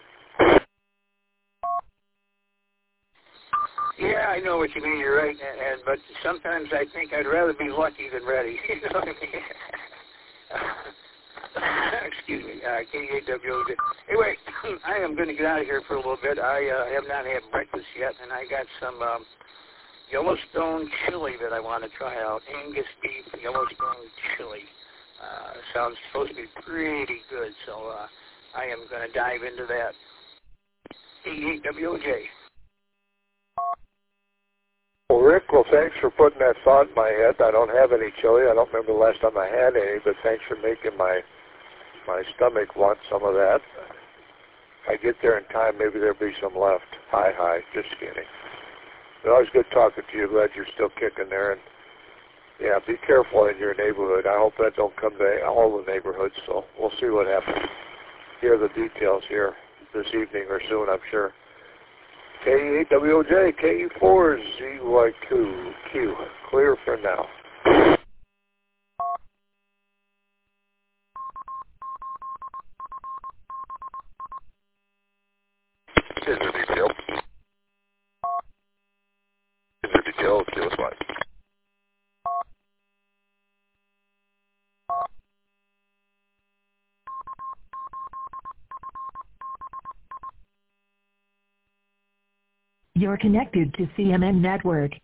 Yeah, I know what you mean. You're right, and, and but sometimes I think I'd rather be lucky than ready. You know what I mean? Excuse me, uh, K A W O J. Anyway, I am going to get out of here for a little bit. I uh, have not had breakfast yet, and I got some um, Yellowstone chili that I want to try out. Angus beef Yellowstone chili. Uh, sounds supposed to be pretty good, so uh, I am going to dive into that. eighty-eight W O J. Well, Rick, well, thanks for putting that thought in my head. I don't have any chili. I don't remember the last time I had any, but thanks for making my my stomach want some of that. If I get there in time, maybe there'll be some left. Hi, hi, just kidding. But always good talking to you. Glad you're still kicking there. And, yeah, be careful in your neighborhood. I hope that don't come to all the neighborhoods, so we'll see what happens. Hear the details here this evening or soon, I'm sure. K E eight W O J, K E four Z Y Q, Q. Clear for now. Is there detail? Is there detail? It was fine. You're connected to C M N Network.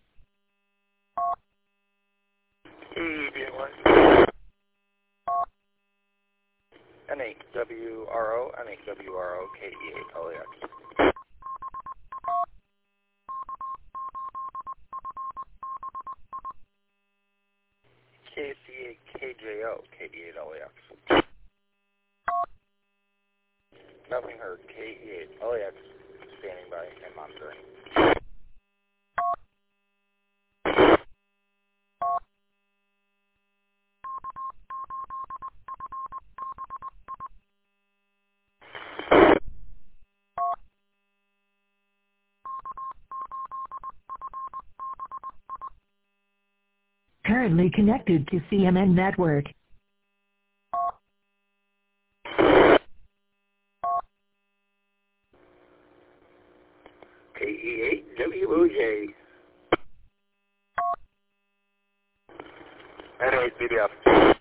N H W R O, N H W R O, K E eight L A X. K C eight K J O, K D eight L A X. Nothing heard, K E eight L A X, standing by and monitoring. Currently connected to C M N Network. K E eight W O J. N eight B D F.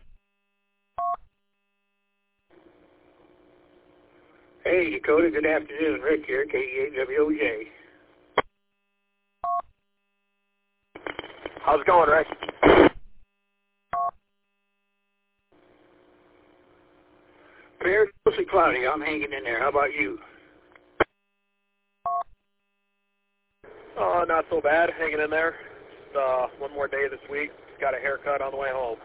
Hey, Dakota, good afternoon. Rick here, K E eight W O J. How's it going, Rick? Fair, mostly cloudy. I'm hanging in there. How about you? Oh, not so bad. Hanging in there. Just, uh, one more day this week. Got a haircut on the way home.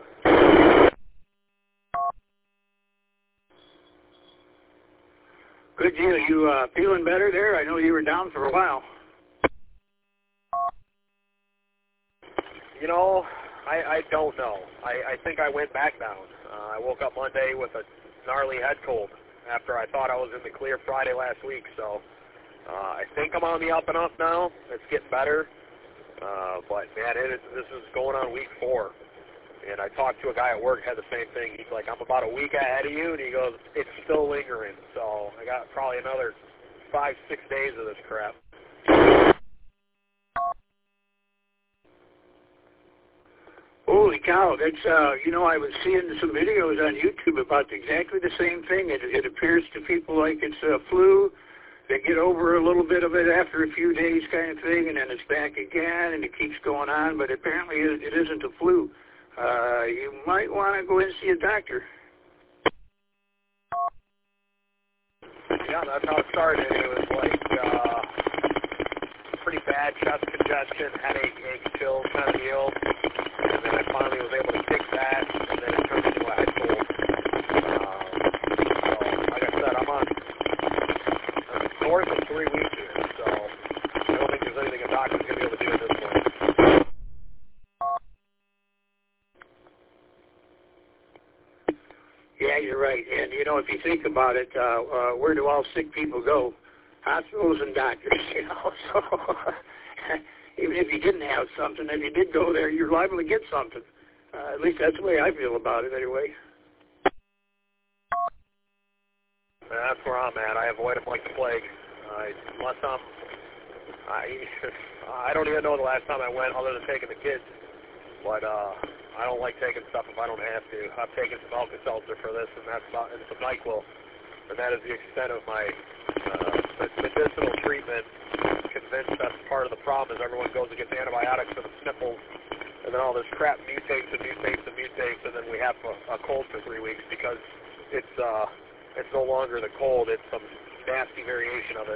Good deal. You uh, feeling better there? I know you were down for a while. You know, I, I don't know. I, I think I went back down. Uh, I woke up Monday with a gnarly head cold after I thought I was in the clear Friday last week. So uh, I think I'm on the up and up now. It's getting better. Uh, but, man, it is, this is going on week four. And I talked to a guy at work, had the same thing. He's like, I'm about a week ahead of you. And he goes, it's still lingering. So I got probably another five, six days of this crap. Holy cow, that's, uh, you know, I was seeing some videos on YouTube about exactly the same thing. It, it appears to people like it's a flu. They get over a little bit of it after a few days kind of thing, and then it's back again, and it keeps going on, but apparently it, it isn't a flu. Uh, you might want to go in and see a doctor. Yeah, that's how it started. It was like uh, pretty bad chest congestion, headache, ache, chills kind of deal. And then I finally was able to fix that, and then it turned into a head cold. Um, so, like I said, I'm on I'm north of three weeks here, so I don't think there's anything a doctor's going to be able to do at this point. Yeah, you're right. And, you know, if you think about it, uh, uh, where do all sick people go? Hospitals and doctors, you know. So even if you didn't have something, if you did go there, you're liable to get something. Uh, at least that's the way I feel about it anyway. That's where I'm at. I avoid them like the plague. Uh, unless I'm, I, I don't even know the last time I went other than taking the kids. But uh, I don't like taking stuff if I don't have to. I've taken some Alka-Seltzer for this, and that's about, and some NyQuil, and that is the extent of my uh, medicinal treatment. I'm convinced that's part of the problem is everyone goes and gets antibiotics for the sniffles, and then all this crap mutates and mutates and mutates, and then we have a, a cold for three weeks because it's uh, it's no longer the cold, it's some nasty variation of it.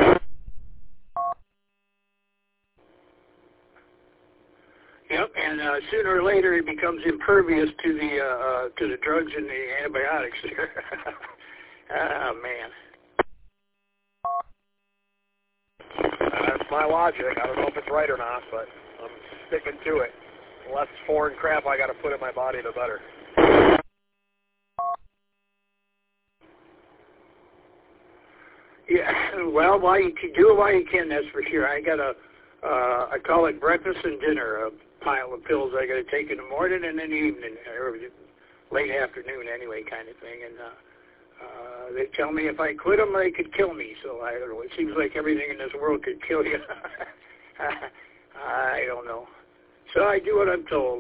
Yep, and uh, sooner or later it becomes impervious to the uh, uh, to the drugs and the antibiotics. Oh man. Uh, that's my logic. I don't know if it's right or not, but I'm sticking to it. The less foreign crap I got to put in my body, the better. Yeah, well, while you can do it while you can, that's for sure. I got a, uh, I call it breakfast and dinner, a pile of pills I got to take in the morning and in the evening, or late afternoon anyway, kind of thing. And uh, uh, they tell me if I quit them, they could kill me. So I don't know. It seems like everything in this world could kill you. I don't know. So I do what I'm told.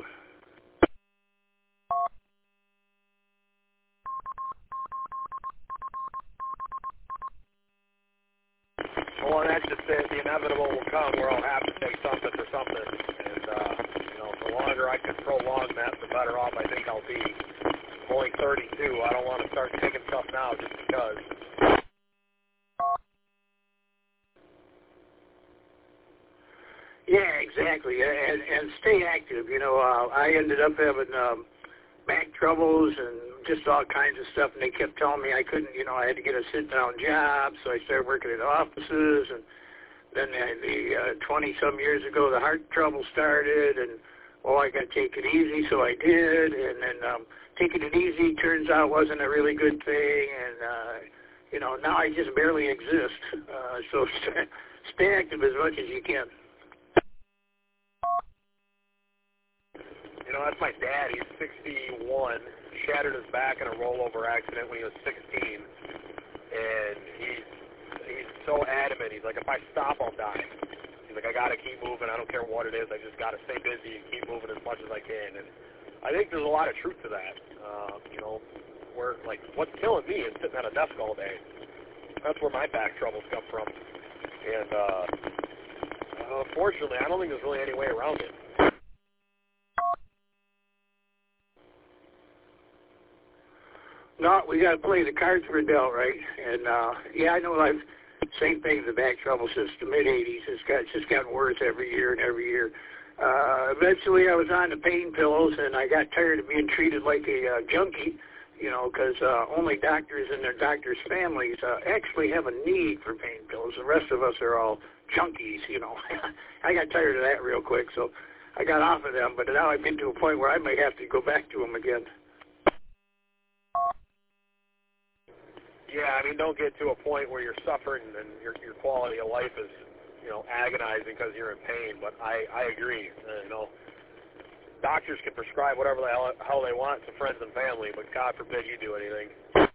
Well, and that's just it. The inevitable will come where I'll have to take something for something. And, uh, you know, the longer I can prolong that, the better off I think I'll be. I'm only thirty-two. I don't want to start taking stuff now just because. Yeah, exactly. And, and stay active. You know, uh, I ended up having um, back troubles and just all kinds of stuff, and they kept telling me I couldn't, you know, I had to get a sit-down job, so I started working in offices, and then the uh, twenty-some years ago, the heart trouble started, and, oh, I got to take it easy, so I did, and then um, taking it easy turns out wasn't a really good thing, and, uh, you know, now I just barely exist, uh, so stay, stay active as much as you can. You know, that's my dad. He's sixty-one. Shattered his back in a rollover accident when he was sixteen. And he's he's so adamant. He's like, if I stop, I'll die. He's like, I got to keep moving. I don't care what it is. I just got to stay busy and keep moving as much as I can. And I think there's a lot of truth to that. Uh, you know, where, like, what's killing me is sitting at a desk all day. That's where my back troubles come from. And uh, unfortunately, I don't think there's really any way around it. No, we got to play the cards we're dealt, right? And uh, yeah, I know I've same thing. The back trouble since the mid eighties. It's got it's just gotten worse every year and every year. Uh, eventually, I was on the pain pills, and I got tired of being treated like a uh, junkie. You know, because uh, only doctors and their doctors' families uh, actually have a need for pain pills. The rest of us are all junkies. You know, I got tired of that real quick, so I got off of them. But now I've been to a point where I may have to go back to them again. Yeah, I mean, don't get to a point where you're suffering and your your quality of life is, you know, agonizing because you're in pain. But I, I agree. Uh, you know, doctors can prescribe whatever the hell, hell they want to friends and family, but God forbid you do anything.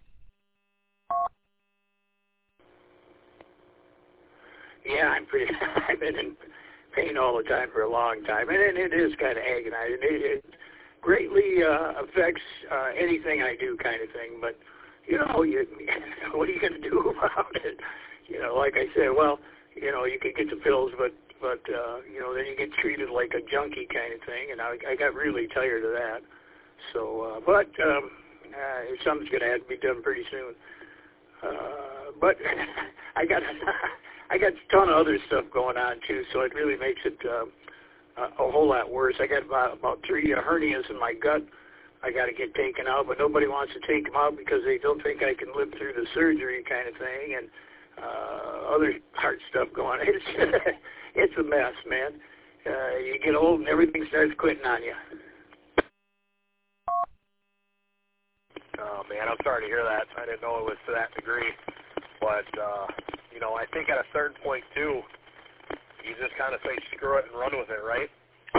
Yeah, I'm pretty. I've been in pain all the time for a long time, and it, it is kind of agonizing. It, it greatly uh, affects uh, anything I do, kind of thing. But you know, you, what are you going to do about it? You know, like I said, well, you know, you can get the pills, but, but uh, you know, then you get treated like a junkie kind of thing, and I, I got really tired of that. So, uh, but um, uh, something's going to have to be done pretty soon. Uh, but I got I got a ton of other stuff going on, too, so it really makes it uh, a, a whole lot worse. I got about, about three uh, hernias in my gut. I got to get taken out, but nobody wants to take them out because they don't think I can live through the surgery kind of thing, and uh, other heart stuff going on. It's, it's a mess, man. Uh, you get old and everything starts quitting on you. Oh, man, I'm sorry to hear that. I didn't know it was to that degree. But, uh, you know, I think at a certain point, too, you just kind of say screw it and run with it, right?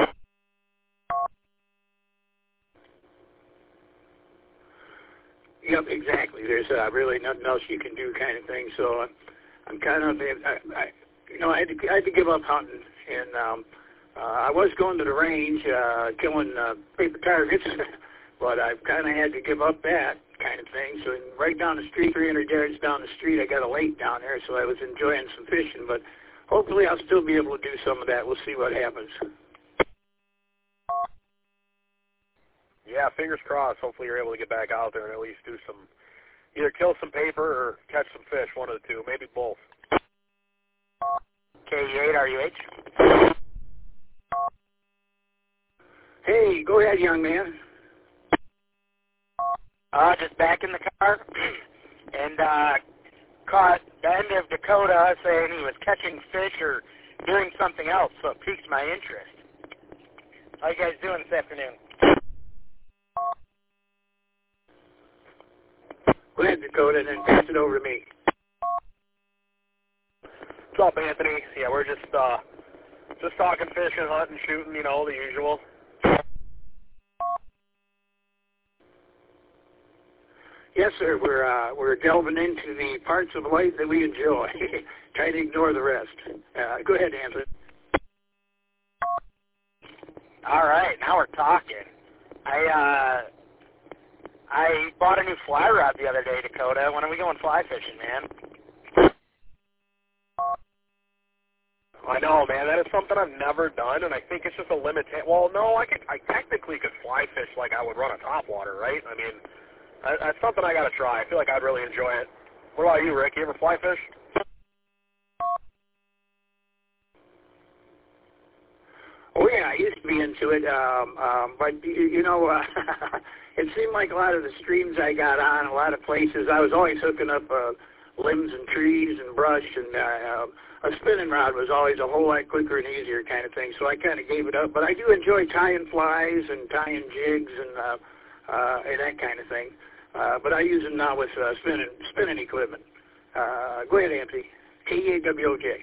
Yep, exactly. There's uh, really nothing else you can do, kind of thing. So uh, I'm kind of, I, I, you know, I had to, I had to give up hunting, and um, uh, I was going to the range, uh, killing uh, paper targets, but I've kind of had to give up that kind of thing. So right down the street, three hundred yards down the street, I got a lake down there, so I was enjoying some fishing. But hopefully, I'll still be able to do some of that. We'll see what happens. yeah, fingers crossed. Hopefully you're able to get back out there and at least do some, either kill some paper or catch some fish, one of the two, maybe both. K E eight R U H. Hey, go ahead, young man. Uh, just back in the car, and uh, caught the end of Dakota saying he was catching fish or doing something else, so it piqued my interest. How you guys doing this afternoon? Go ahead, Dakota, and then pass it over to me. What's up, Anthony? Yeah, we're just uh, just talking fishing, hunting, shooting, you know, the usual. Yes, sir. We're uh, we're delving into the parts of life that we enjoy. Try to ignore the rest. Uh, go ahead, Anthony. All right, now we're talking. I uh, I bought a new fly rod the other day, Dakota. When are we going fly fishing, man? I know, man. That is something I've never done, and I think it's just a limitation. Well, no, I could. I technically could fly fish like I would run a topwater, right? I mean, I, that's something I got to try. I feel like I'd really enjoy it. What about you, Rick? You ever fly fish? Oh yeah, I used to be into it, um, um, but you, you know, uh, it seemed like a lot of the streams I got on, a lot of places, I was always hooking up uh, limbs and trees and brush, and uh, a spinning rod was always a whole lot quicker and easier kind of thing. So I kind of gave it up. But I do enjoy tying flies and tying jigs and uh, uh, and that kind of thing. Uh, but I use them now with uh, spinning spinning equipment. Uh, go ahead, Anthony. K E A W O J.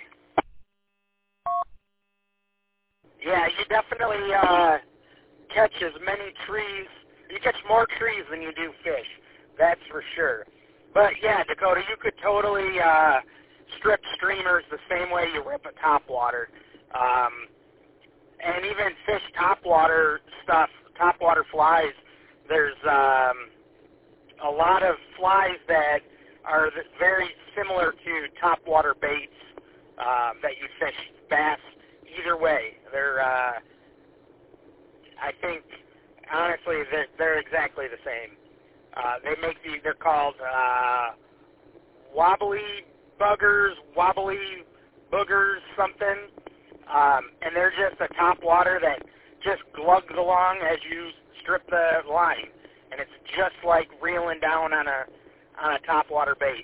Yeah, you definitely uh, catch as many trees. You catch more trees than you do fish. That's for sure. But yeah, Dakota, you could totally uh, strip streamers the same way you rip a topwater. Um, and even fish topwater stuff, topwater flies, there's um, a lot of flies that are very similar to topwater baits uh, that you fish bass either way. They're, uh, I think, honestly, they're, they're exactly the same. Uh, they make these, they're called uh, wobbly buggers, wobbly boogers, something. Um, and they're just a topwater that just glugs along as you strip the line. And it's just like reeling down on a on a topwater bait.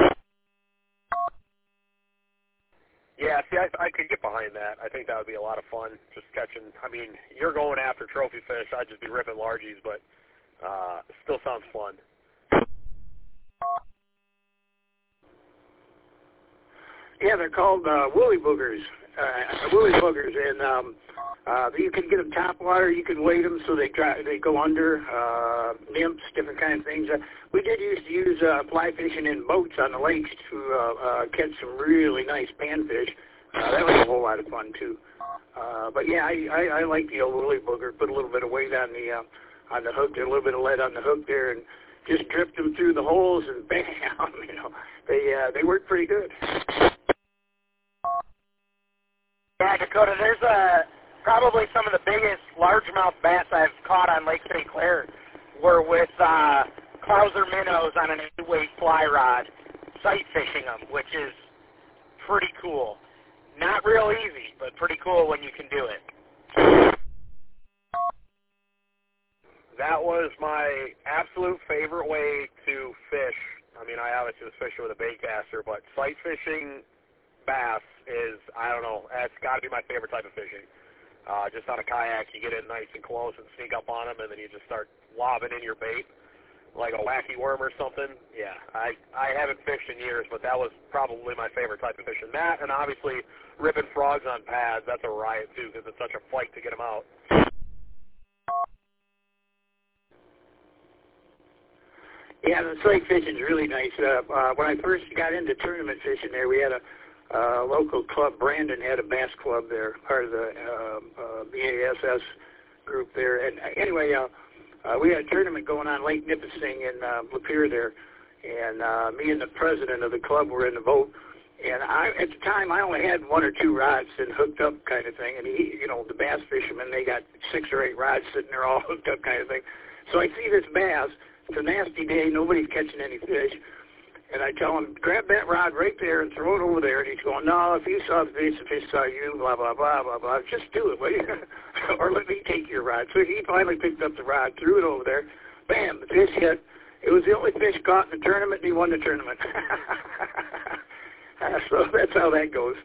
Yeah, see, I, I could get behind that. I think that would be a lot of fun, just catching. I mean, you're going after trophy fish. I'd just be ripping largies, but uh, it still sounds fun. Yeah, they're called uh, woolly boogers, uh, woolly boogers, and um, uh, you can get them top water. You can weight them so they dry, they go under uh, nymphs, different kind of things. Uh, we did used to use uh, fly fishing in boats on the lakes to uh, uh, catch some really nice panfish. Uh, that was a whole lot of fun too. Uh, but yeah, I, I, I like the old woolly booger. Put a little bit of weight on the uh, on the hook there, a little bit of lead on the hook there, and just dripped them through the holes, and bam, you know, they uh, they work pretty good. Yeah, Dakota, there's uh, probably some of the biggest largemouth bass I've caught on Lake Saint Clair were with uh, Clouser minnows on an eight-weight fly rod, sight fishing them, which is pretty cool. Not real easy, but pretty cool when you can do it. That was my absolute favorite way to fish. I mean, I obviously was fishing with a baitcaster, but sight fishing bass is, I don't know, that's got to be my favorite type of fishing. Uh, just on a kayak, you get in nice and close and sneak up on them, and then you just start lobbing in your bait like a wacky worm or something. Yeah, I, I haven't fished in years, but that was probably my favorite type of fishing. That, and obviously ripping frogs on pads, that's a riot too, because it's such a fight to get them out. Yeah, the sight fishing is really nice. Uh, uh, when I first got into tournament fishing there, we had a uh, local club. Brandon had a bass club there, part of the uh, uh, B A S S group there. And uh, anyway, uh, uh, we had a tournament going on Lake Nipissing in uh, Lapeer there, and uh, me and the president of the club were in the boat. And I, at the time, I only had one or two rods and hooked up kind of thing. And he, you know, the bass fishermen, they got six or eight rods sitting there all hooked up kind of thing. So I see this bass. It's a nasty day. Nobody's catching any fish. And I tell him, grab that rod right there and throw it over there. And he's going, no, if you saw the fish, the fish saw you, blah, blah, blah, blah, blah. Just do it, will you? Or let me take your rod. So he finally picked up the rod, threw it over there. Bam, the fish hit. It was the only fish caught in the tournament, and he won the tournament. uh, so that's how that goes.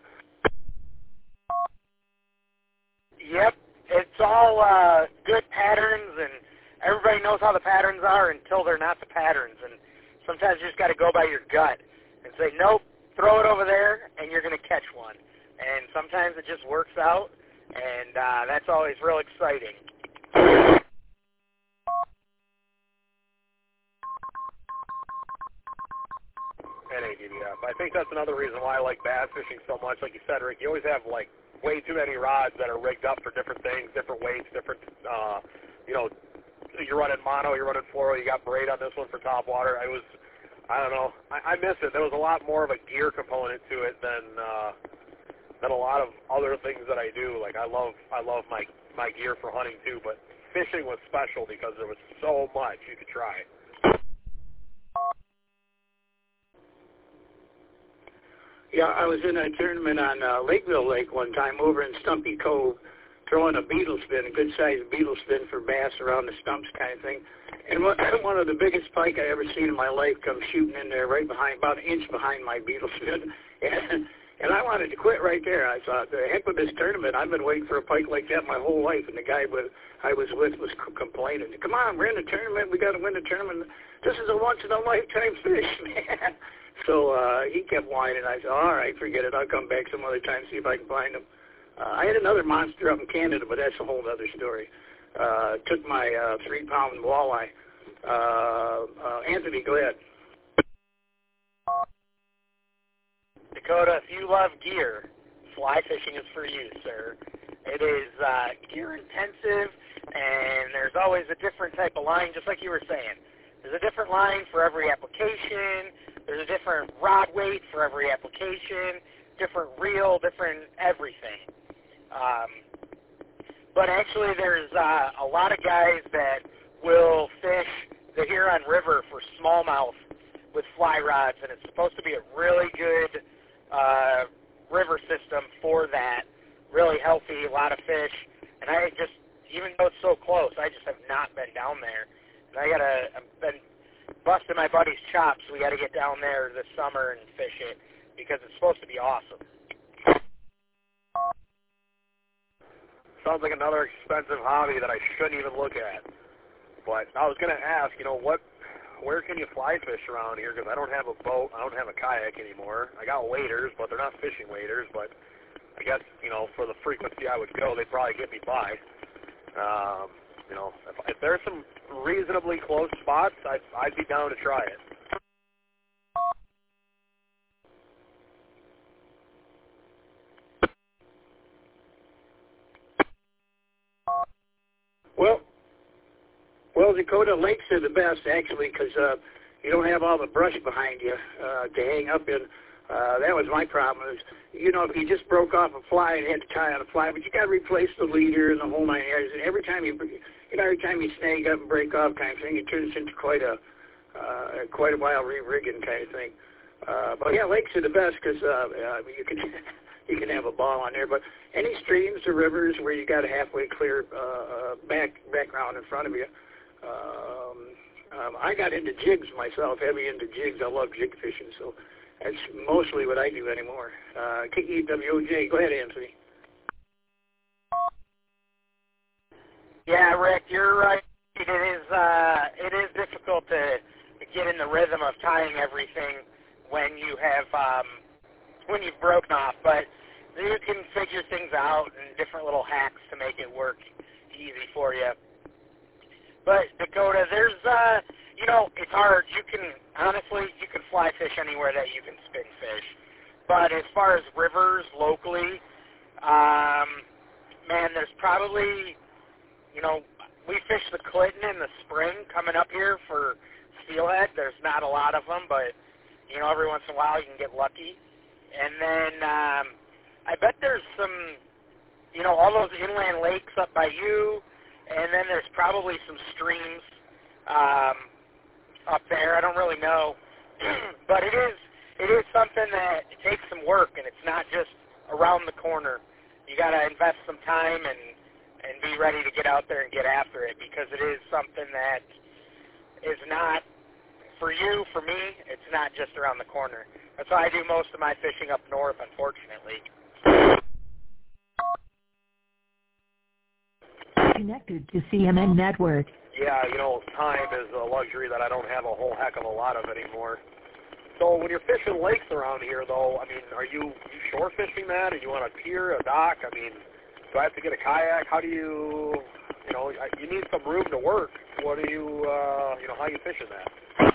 Yep, it's all uh, good patterns, and everybody knows how the patterns are until they're not the patterns. And sometimes you just got to go by your gut and say, nope, throw it over there, and you're going to catch one. And sometimes it just works out, and uh, that's always real exciting. N A D D F. I think that's another reason why I like bass fishing so much. Like you said, Rick, you always have, like, way too many rods that are rigged up for different things, different weights, different, uh, you know, you're running mono, you're running fluoro, you got braid on this one for top water. I was, I don't know, I, I miss it. There was a lot more of a gear component to it than uh, than a lot of other things that I do. Like I love, I love my my gear for hunting too, but fishing was special because there was so much you could try. Yeah, I was in a tournament on uh, Lakeville Lake one time over in Stumpy Cove, throwing a beetle spin, a good-sized beetle spin for bass around the stumps kind of thing. And one, one of the biggest pike I ever seen in my life come shooting in there right behind, about an inch behind my beetle spin. And, and I wanted to quit right there. I thought, the heck with this tournament. I've been waiting for a pike like that my whole life. And the guy with, I was with was complaining, come on, we're in the tournament. We got to win the tournament. This is a once-in-a-lifetime fish, man. So uh, he kept whining. I said, all right, forget it. I'll come back some other time, see if I can find him. Uh, I had another monster up in Canada, but that's a whole other story. Uh, took my uh, three-pound walleye. Uh, uh, Anthony, go ahead. Dakota, if you love gear, fly fishing is for you, sir. It is uh, gear-intensive, and there's always a different type of line, just like you were saying. There's a different line for every application. There's a different rod weight for every application, different reel, different everything. Um, but actually there's uh, a lot of guys that will fish the Huron River for smallmouth with fly rods, and it's supposed to be a really good uh, river system for that, really healthy, a lot of fish. And I just, even though it's so close, I just have not been down there. And I gotta, I've been busting my buddy's chops. We got to get down there this summer and fish it because it's supposed to be awesome. Sounds like another expensive hobby that I shouldn't even look at. But I was going to ask, you know, what, where can you fly fish around here? Because I don't have a boat. I don't have a kayak anymore. I got waders, but they're not fishing waders. But I guess, you know, for the frequency I would go, they'd probably get me by. Um, you know, if, if there's some reasonably close spots, I'd, I'd be down to try it. Well, well, Dakota, lakes are the best, actually, because uh, you don't have all the brush behind you uh, to hang up in. Uh, that was my problem. Is, you know, if you just broke off a fly and had to tie on a fly, but you got to replace the leader and the whole nine yards. And every time you, you know, every time you snag up and break off, kind of thing, it turns into quite a, uh, quite a while re-rigging kind of thing. Uh, but yeah, lakes are the best because uh, uh, you can, you can have a ball on there. But any streams or rivers where you got a halfway clear uh, back background in front of you. Um, um, I got into jigs myself, heavy into jigs. I love jig fishing, so. That's mostly what I do anymore. Uh, K E W O J. Go ahead, Anthony. Yeah, Rick, you're right. It is uh, it is difficult to get in the rhythm of tying everything when you have um, when you've broken off, but you can figure things out and different little hacks to make it work easy for you. But Dakota, there's uh, you know, it's hard. You can, honestly, you can fly fish anywhere that you can spin fish. But as far as rivers locally, um, man, there's probably, you know, we fish the Clinton in the spring coming up here for steelhead. There's not a lot of them, but, you know, every once in a while you can get lucky. And then um, I bet there's some, you know, all those inland lakes up by you, and then there's probably some streams um, up there. I don't really know, but it is it is something that it takes some work, and it's not just around the corner. You got to invest some time and and be ready to get out there and get after it, because it is something that is not, for you, for me, it's not just around the corner. That's why I do most of my fishing up north, unfortunately. Connected to C M N Network. Yeah, you know, time is a luxury that I don't have a whole heck of a lot of anymore. So when you're fishing lakes around here, though, I mean, are you, you shore fishing that? Are you on a pier, a dock? I mean, do I have to get a kayak? How do you, you know, you need some room to work. What do you, uh, you know, how are you fishing that?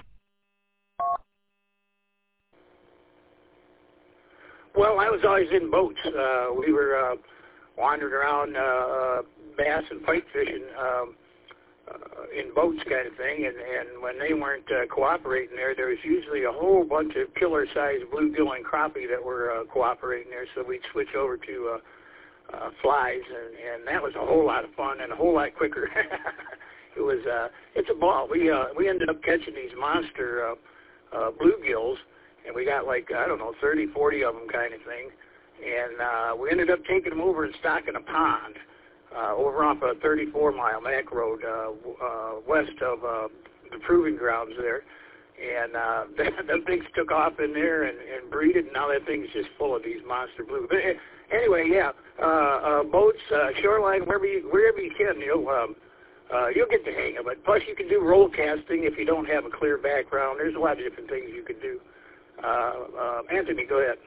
Well, I was always in boats. Uh, we were uh, wandering around uh, bass and pike fishing um, uh, in boats kind of thing, and, and when they weren't uh, cooperating there, there was usually a whole bunch of killer-sized bluegill and crappie that were uh, cooperating there, so we'd switch over to uh, uh, flies, and, and that was a whole lot of fun and a whole lot quicker. It was, uh, it's a ball. We uh, we ended up catching these monster uh, uh, bluegills, and we got like, I don't know, thirty, forty of them kind of thing. And uh, we ended up taking them over and stocking a pond uh, over off a thirty-four mile Mac Road uh, uh, west of uh, the proving grounds there. And uh, them things took off in there and, and breeded, and now that thing's just full of these monster blue. But anyway, yeah, uh, uh, boats, uh, shoreline, wherever you, wherever you can, you know, um, uh, you'll get the hang of it. Plus, you can do roll casting if you don't have a clear background. There's a lot of different things you can do. Uh, uh, Anthony, go ahead.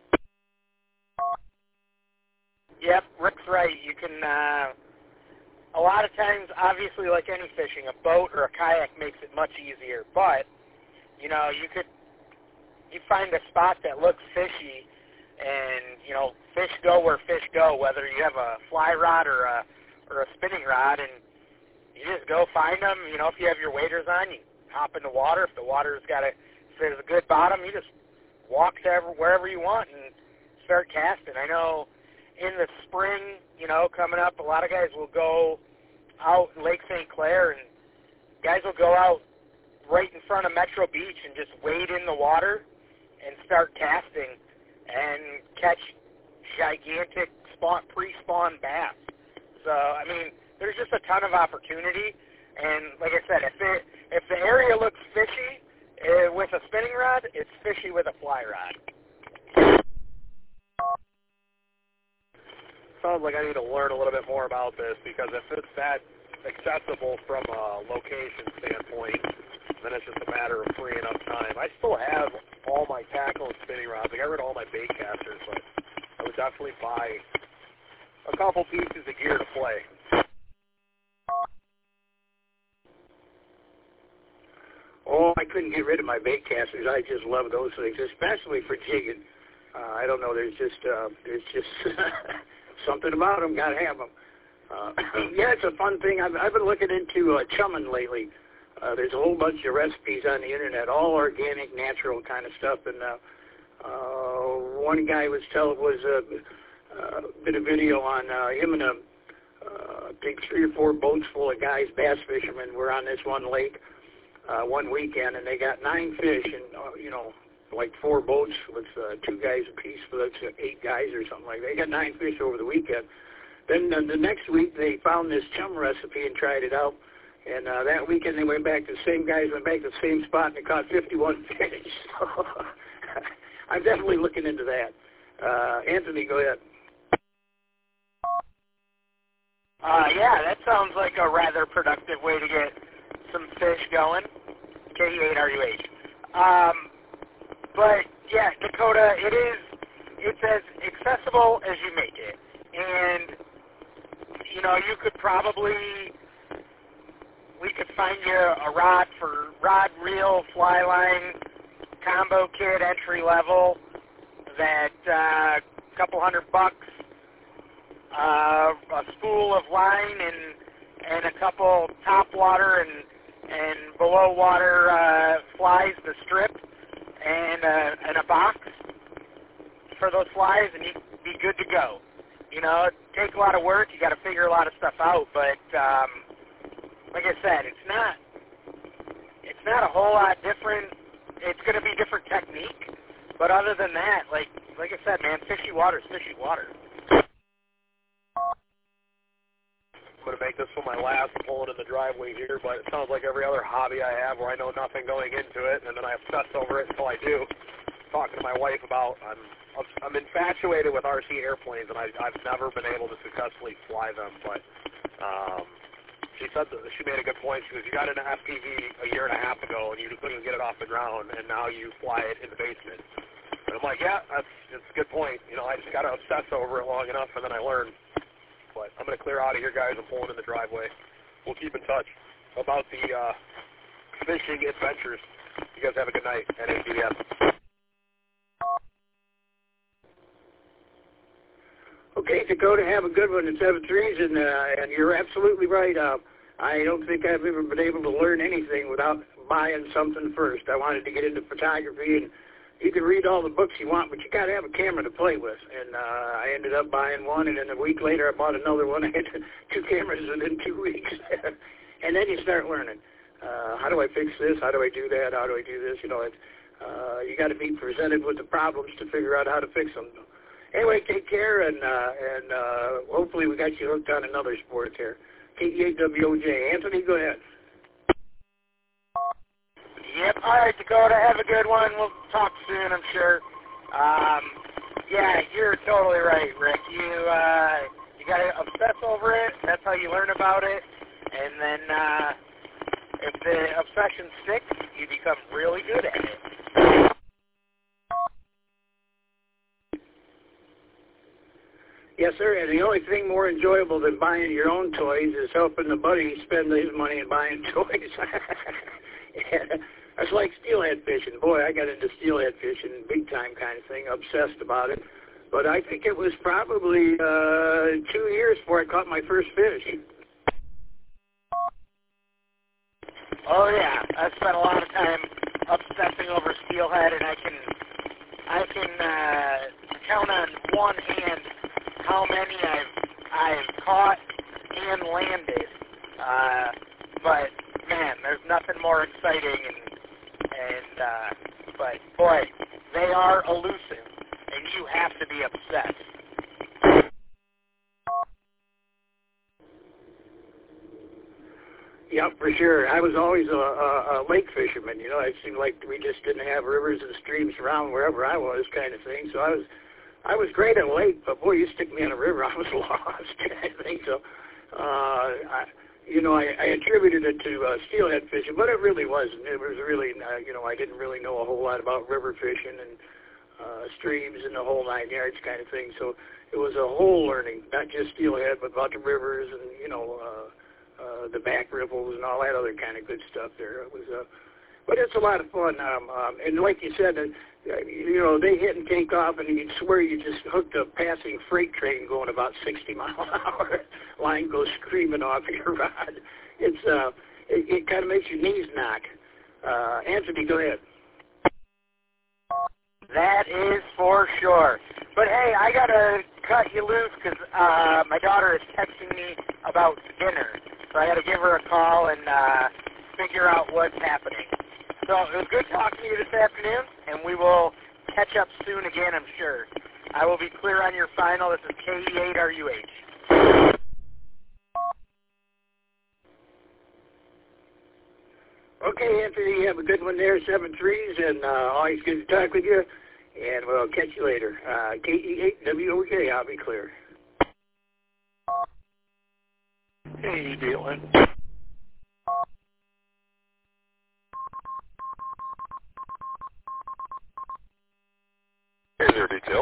Yep, Rick's right. You can, uh, a lot of times, obviously, like any fishing, a boat or a kayak makes it much easier. But, you know, you could, you find a spot that looks fishy, and, you know, fish go where fish go, whether you have a fly rod or a, or a spinning rod, and you just go find them. You know, if you have your waders on, you hop in the water. If the water's got a, if there's a good bottom, you just walk to ever, wherever you want and start casting. I know in the spring, you know, coming up, a lot of guys will go out in Lake Saint Clair, and guys will go out right in front of Metro Beach and just wade in the water and start casting and catch gigantic spawn, pre-spawn bass. So, I mean, there's just a ton of opportunity, and like I said, if it, if the area looks fishy uh, with a spinning rod, it's fishy with a fly rod. Sounds like I need to learn a little bit more about this, because if it's that accessible from a location standpoint, then it's just a matter of freeing up time. I still have all my tackle and spinning rods. I got rid of all my bait casters, but I would definitely buy a couple pieces of gear to play. Oh, I couldn't get rid of my bait casters. I just love those things, especially for jigging. Uh, I don't know. There's just uh, there's just something about them. Got to have them. Uh, yeah, it's a fun thing. I've, I've been looking into uh, chumming lately. Uh, there's a whole bunch of recipes on the internet, all organic, natural kind of stuff. And uh, uh, one guy was tell was uh, uh, did a video on uh, him and a uh, big three or four boats full of guys, bass fishermen, were on this one lake uh, one weekend, and they got nine fish, and uh, you know, like four boats with uh, two guys apiece, so that's eight guys or something like that. They got nine fish over the weekend. Then uh, the next week they found this chum recipe and tried it out. And uh, that weekend they went back to the same guys, went back to the same spot, and they caught fifty-one fish. So I'm definitely looking into that. Uh, Anthony, go ahead. Uh, yeah, that sounds like a rather productive way to get some fish going. K E eight R U H. Um, but, yeah, Dakota, it is, it's as accessible as you make it. And, you know, you could probably, we could find you a rod for rod, reel, fly line, combo kit, entry level, that uh, a couple hundred bucks, uh, a spool of line, and and a couple top water and and below water uh, flies, the strip, and uh, and a box for those flies, and you'd be good to go. You know, it takes a lot of work. You got to figure a lot of stuff out, but um, like I said, it's not it's not a whole lot different. It's going to be different technique, but other than that, like like I said, man, fishy water is fishy water. I'm going to make this one my last pulling in the driveway here, but it sounds like every other hobby I have where I know nothing going into it, and then I obsess over it until I do. Talking to my wife about, I'm I'm infatuated with R C airplanes, and I, I've never been able to successfully fly them, but um, she said that she made a good point. She goes, you got an F P V a year and a half ago, and you couldn't get it off the ground, and now you fly it in the basement. And I'm like, yeah, that's it's a good point. You know, I just got to obsess over it long enough, and then I learn. But I'm going to clear out of here, guys. I'm pulling in the driveway. We'll keep in touch about the uh, fishing adventures. You guys have a good night. N A D S. Okay, Dakota, have a good one in seven threes, and uh, and you're absolutely right. Uh, I don't think I've ever been able to learn anything without buying something first. I wanted to get into photography, and you can read all the books you want, but you got to have a camera to play with. And uh, I ended up buying one, and then a week later I bought another one. I had two cameras within two weeks. And then you start learning. Uh, how do I fix this? How do I do that? How do I do this? You know, it, uh, you got to be presented with the problems to figure out how to fix them. Anyway, take care, and uh, and uh, hopefully we got you hooked on another sport here. K E eight W O J. Anthony, go ahead. Yep. All right, Dakota. Have a good one. We'll talk soon, I'm sure. Um, yeah, you're totally right, Rick. You uh, you got to obsess over it. That's how you learn about it. And then uh, if the obsession sticks, you become really good at it. Yes, sir, and the only thing more enjoyable than buying your own toys is helping the buddy spend his money and buying toys. That's like steelhead fishing. Boy, I got into steelhead fishing, big time kind of thing, obsessed about it. But I think it was probably uh, two years before I caught my first fish. Oh, yeah. I spent a lot of time obsessing over steelhead, and I can, I can uh, count on one hand how many I've I've caught and landed, uh, but man, there's nothing more exciting, and and uh, but boy, they are elusive, and you have to be obsessed. Yeah, for sure. I was always a, a, a lake fisherman. You know, it seemed like we just didn't have rivers and streams around wherever I was, kind of thing. So I was. I was great at a lake, but boy, you stick me in a river, I was lost. I think so. Uh, I, you know, I, I attributed it to uh, steelhead fishing, but it really wasn't. It was really, uh, you know, I didn't really know a whole lot about river fishing and uh, streams and the whole nine yards kind of thing. So it was a whole learning, not just steelhead, but about the rivers and, you know, uh, uh, the back riffles and all that other kind of good stuff there. It was, uh, but it's a lot of fun. Um, um, and like you said, uh, you know, they hit and take off, and you'd swear you just hooked a passing freight train going about sixty miles an hour. Line goes screaming off your rod. It's uh, it, it kind of makes your knees knock. Uh, Anthony, go ahead. That is for sure. But hey, I gotta cut you loose because uh, my daughter is texting me about dinner, so I gotta give her a call and uh, figure out what's happening. So it was good talking to you this afternoon, and we will catch up soon again, I'm sure. I will be clear on your final. This is K E eight R U H. Okay, Anthony, have a good one there, seven threes, and uh, always good to talk with you, and we'll catch you later. Uh, K E eight W O J, I'll be clear. Hey, Dylan. Here's your detail.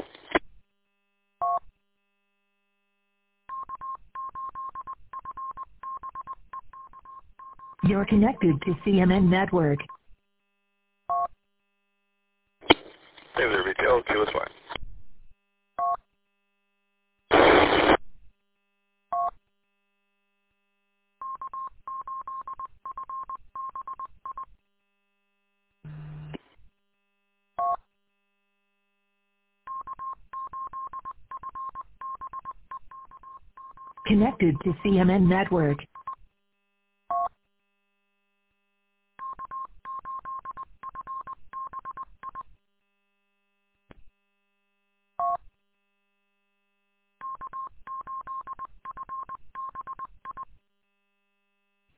You're connected to C M N Network. Here's your detail. Okay, that's fine. Connected to C M N Network.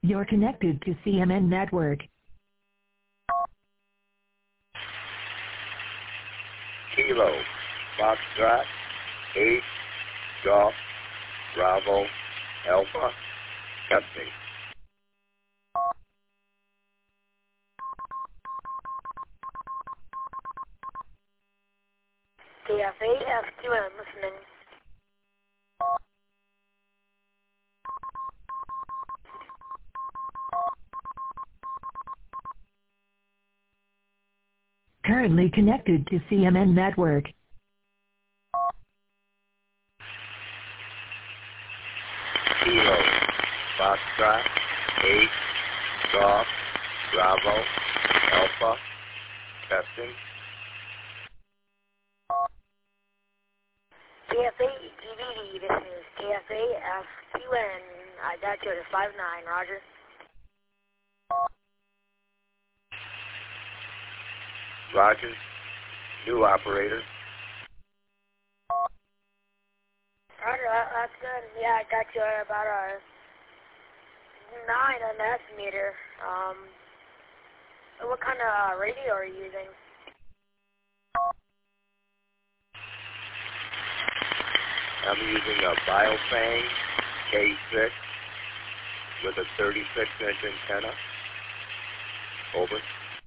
You're connected to C M N Network. Kilo, Foxtrot, eight, Golf, Bravo, Alpha, testing. K F A F Q N, listening. Currently connected to C M N Network. Kilo, Foxtrot, eight, Golf, Bravo, Alpha, testing. K F A G D D, this is K F A F Q N. I got you at five nine, roger. Roger, new operator. Roger, that, that's good. Yeah, I got you at about a nine on the estimator. Um, what kind of radio are you using? I'm using a Biofang K six with a thirty-six inch antenna. Over.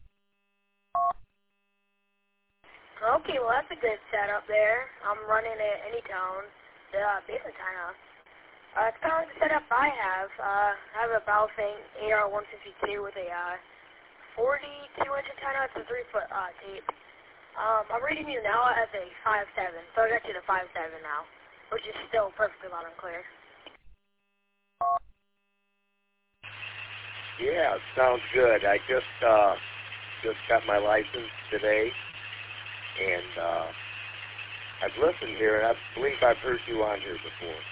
Okay, well that's a good setup there. I'm running it Anytone, the uh, base antenna. Uh, it's kind of like the setup I have. Uh, I have a Baofeng A R one fifty-two with a uh, forty-two inch antenna. It's a three foot uh, tape. Um, I'm reading you now as a five seven, so I got you to five seven now, which is still perfectly loud and clear. Yeah, it sounds good. I just uh, just got my license today. And uh, I've listened here, and I believe I've heard you on here before.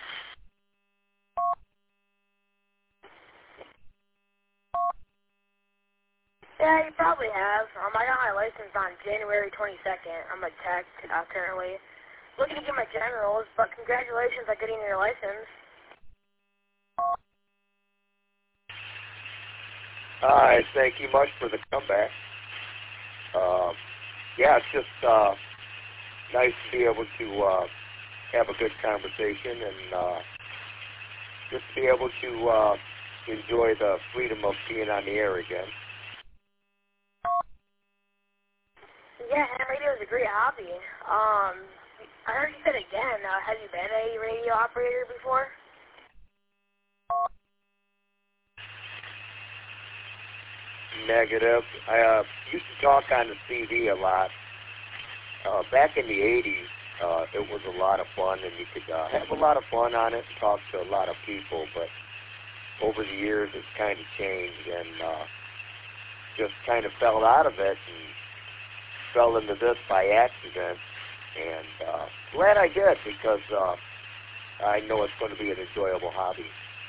Yeah, you probably have. Um, I got my license on January twenty-second. I'm a tech uh, currently. Looking to get my generals, but congratulations on getting your license. I thank you much for the comeback. Uh, Yeah, it's just uh, nice to be able to uh, have a good conversation and uh, just be able to uh, enjoy the freedom of being on the air again. Yeah, ham radio is a great hobby. Um, I heard you said again, uh, have you been a radio operator before? Negative. I uh, used to talk on the C D a lot. Uh, back in the eighties, uh, it was a lot of fun, and you could uh, have a lot of fun on it and talk to a lot of people. But over the years, it's kind of changed, and uh, just kind of fell out of it and fell into this by accident. And uh, glad I did, because uh, I know it's going to be an enjoyable hobby.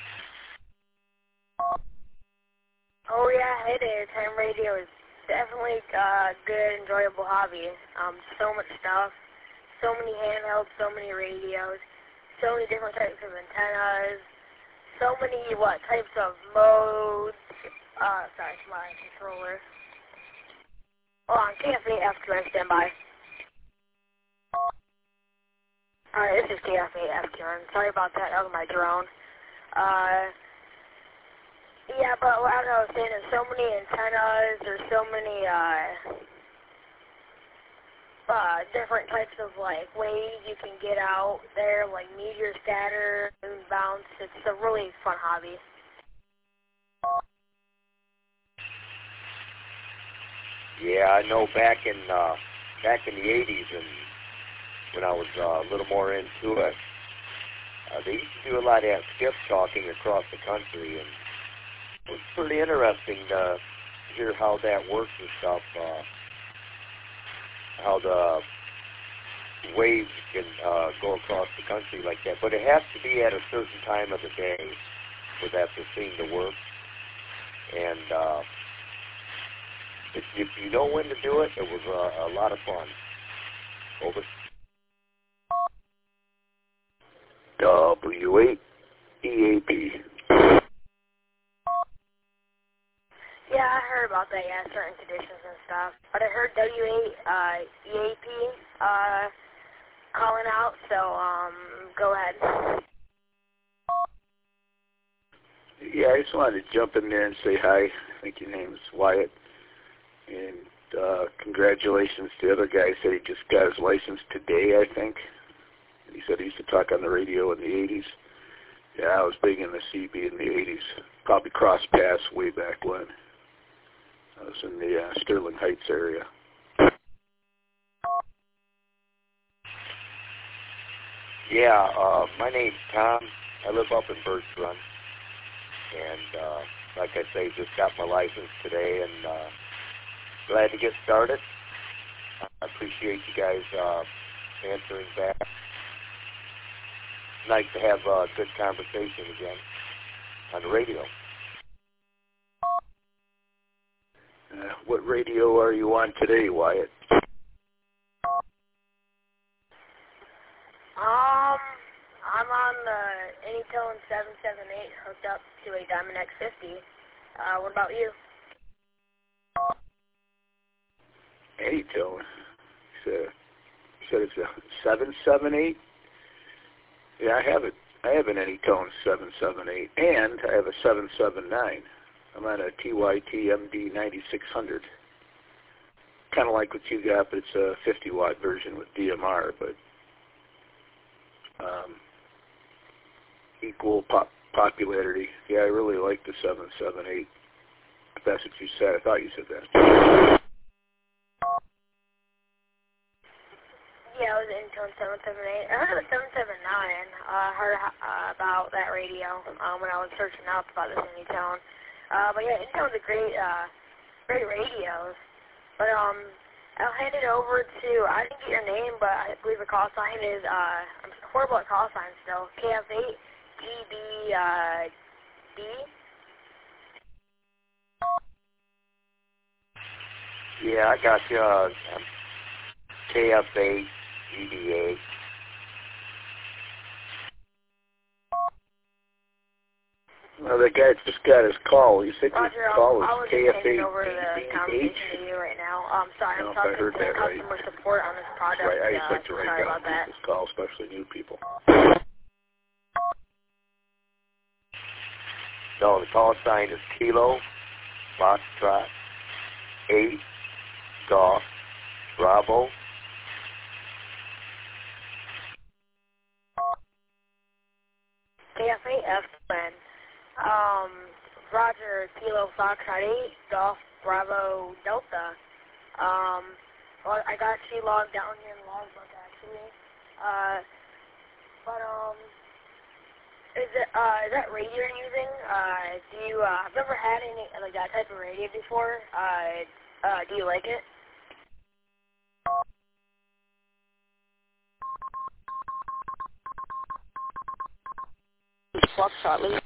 Oh yeah, it is. Ham radio is definitely a good, enjoyable hobby. Um, so much stuff, so many handhelds, so many radios, so many different types of antennas, so many what types of modes. Uh, sorry, it's my controller. Hold on, K F A F Q N, stand by. Alright, this is K F A F Q N. Sorry about that. That was my drone. Uh. Yeah, but what I was saying, there's so many antennas, there's so many uh, uh, different types of like ways you can get out there, like meteor scatter, moon bounce. It's a really fun hobby. Yeah, I know back in uh, back in the eighties, and when I was uh, a little more into it, uh, they used to do a lot of skip talking across the country, and it was pretty interesting to hear how that works and stuff, uh, how the waves can uh, go across the country like that. But it has to be at a certain time of the day for that to seem to work. And uh, if, if you know when to do it, it was uh, a lot of fun. Over. W eight E A P. heard about that, yeah, certain conditions and stuff. But I heard W eight, uh, E A P, uh, calling out, so, um, go ahead. Yeah, I just wanted to jump in there and say hi. I think your name is Wyatt. And uh, congratulations to the other guy. He said he just got his license today, I think. He said he used to talk on the radio in the eighties. Yeah, I was big in the C B in the eighties. Probably crossed paths way back when. I was in the uh, Sterling Heights area. Yeah, uh, my name's Tom. I live up in Birch Run. And uh, like I say, just got my license today and uh, glad to get started. I appreciate you guys uh, answering back. Nice to have a good conversation again on the radio. Uh, what radio are you on today, Wyatt? Um, I'm on the Anytone seven seven eight hooked up to a Diamond X fifty. Uh, what about you? Anytone. So, you said it's a seven seven eight? Yeah, I have it. I have an Anytone seven seven eight, and I have a seven seven nine. I'm on a T Y T M D ninety-six hundred. Kind of like what you got, but it's a fifty watt version with D M R, but um, equal pop popularity. Yeah, I really like the seven seven eight. If that's what you said, I thought you said that. Yeah, it was Anytone seven seven eight. I heard of the seven seven nine. I uh, heard uh, about that radio um, when I was searching up about this Anytone. Uh, but yeah, Anytone's a great, uh, great radios. But um, I'll hand it over to, I didn't get your name, but I believe the call sign is, uh, I'm horrible at call signs still, K F eight G B uh, D. Yeah, I got you. Uh, K F eight G B A. Well, that guy just got his call. You said Roger, his call I was was K F eight handing over the conversation to you right now. I'm sorry, I'm talking to customer right. support on this product. Right, I just uh, like to write sorry down about that. people's calls, especially new people. No, the call sign is Kilo, Foxtrot, eight, Golf, Bravo. K F eight F N. Um, Roger, Kilo, Foxtrot eight, Golf, Bravo, Delta. Um, well, I got you logged down here in the logbook, actually. Uh, but, um, is it, uh, is that radio you're using? Uh, do you, uh, I've never had any, like, that type of radio before. Uh, uh, do you like it? Foxtrot, Lee.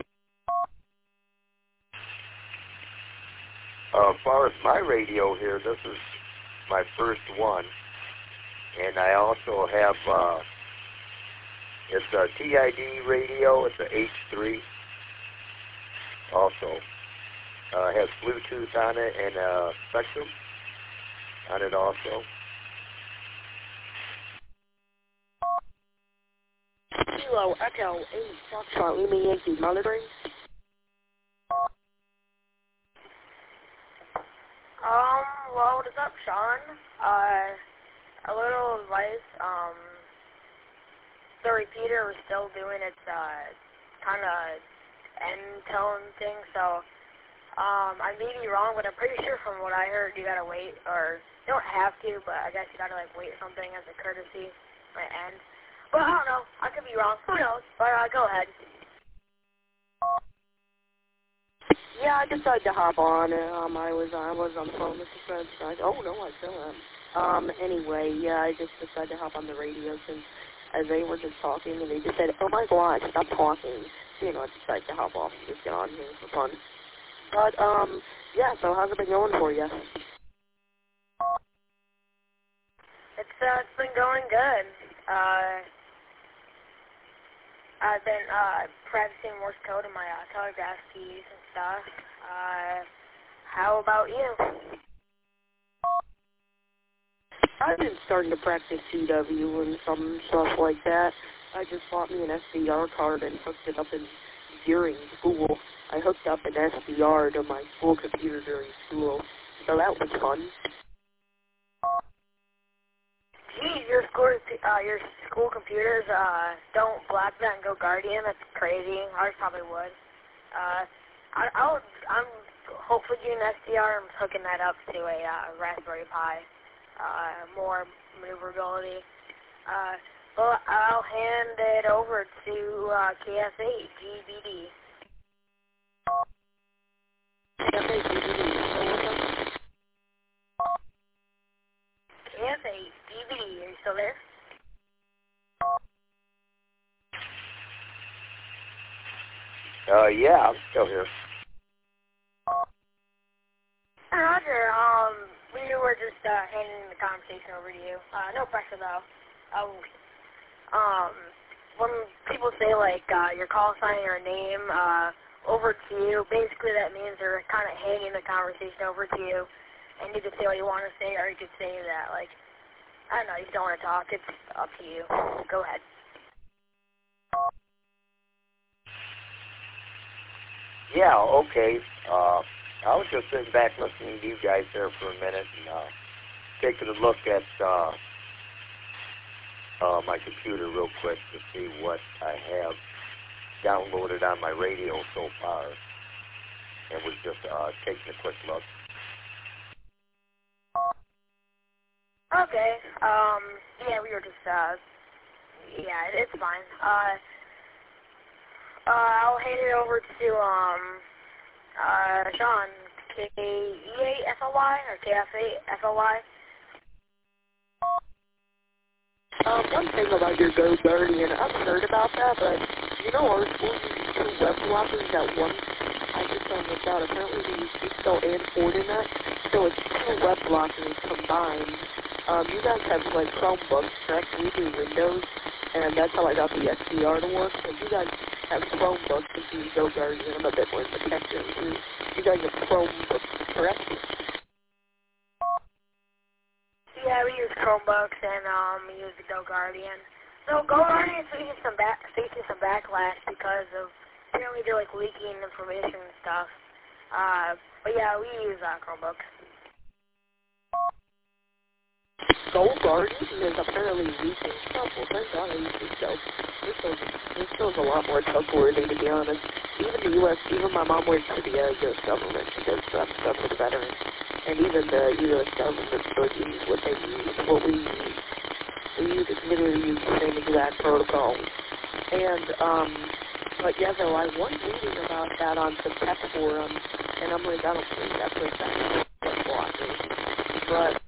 Uh, as far as my radio here, this is my first one, and I also have, uh, it's a T I D radio, it's a H three, also. Uh, has Bluetooth on it and uh, Spectrum on it also. Kilo, Echo, eight, Foxtrot, Lima, Yankee, monitoring. Um, well, what is up, Sean? Uh, a little advice, um, the repeater was still doing its, uh, kind of end tone thing, so, um, I may be wrong, but I'm pretty sure from what I heard, you gotta wait, or, you don't have to, but I guess you gotta, like, wait something as a courtesy, my end. But I don't know, I could be wrong, who knows, but, uh, go ahead. Yeah, I decided to hop on. Um, I was I was on the phone with the friends. I, oh no, I still am. Um, anyway, yeah, I just decided to hop on the radio since as they were just talking, and they just said, "Oh my God, stop talking." You know, I decided to hop off and just get on here for fun. But um, yeah. So how's it been going for you? It's uh, it's been going good. Uh, I've been uh, practicing Morse code in my uh, telegraph keys and stuff. Uh, how about you? I've been starting to practice C W and some stuff like that. I just bought me an S D R card and hooked it up in during school. I hooked up an S D R to my school computer during school, so that was fun. Geez, your school, uh, your school computers uh, don't BlackNet and Go Guardian. That's crazy. Ours probably would. Uh, I, I'll, I'm hopefully getting an S D R and hooking that up to a uh, Raspberry Pi. Uh, more maneuverability. Uh, well, I'll hand it over to uh, K F eight G B D. K F eight G B D. K F eight G B D, are you still there? Uh, yeah, I'm still here. Roger, um, we were just uh, handing the conversation over to you. Uh, no pressure, though. Uh, um, when people say, like, uh, your call sign or name uh, over to you, basically that means they're kind of handing the conversation over to you, and you can say what you want to say, or you could say that, like, I don't know, you don't want to talk. It's up to you. Go ahead. Yeah, okay. Uh, I was just sitting back listening to you guys there for a minute and uh, taking a look at uh, uh, my computer real quick to see what I have downloaded on my radio so far, and was just uh, taking a quick look. Okay. Um, yeah, we were just, uh, yeah, it's fine. Uh, uh, I'll hand it over to, um, uh, Sean, K E A F L Y, or K F A F L Y. Um, one thing about your Go Guardian, I've heard about that, but you know our school uses two web blockers at once. I just found this out. Apparently we use Cisco and Fortinet, so it's two web blockers combined. Um, you guys have like Chromebooks, correct? We do Windows, and that's how I got the S D R to work. So you guys have Chromebooks if you Go Guardian. I'm a bit more protective. You guys have Chromebooks, correct? Yeah, we use Chromebooks and um, we use the Go Guardian. So Go Guardian is facing some back, facing some backlash because of apparently they're like leaking information and stuff. Uh, but yeah, we use uh, Chromebooks. Go Guardian is apparently leaking stuff. Well, thank God I use Cisco. Cisco's, Cisco's a lot more trustworthy, to be honest. Even the U S, even my mom works for the uh, U S government. She does stuff, stuff for the veterans. And even the U S government still uses what they use, what we use. We use literally use the same exact protocol. And, um, but yeah, though, I was reading about that on some tech forums, and I'm like, I don't think that's exactly what blockers. But,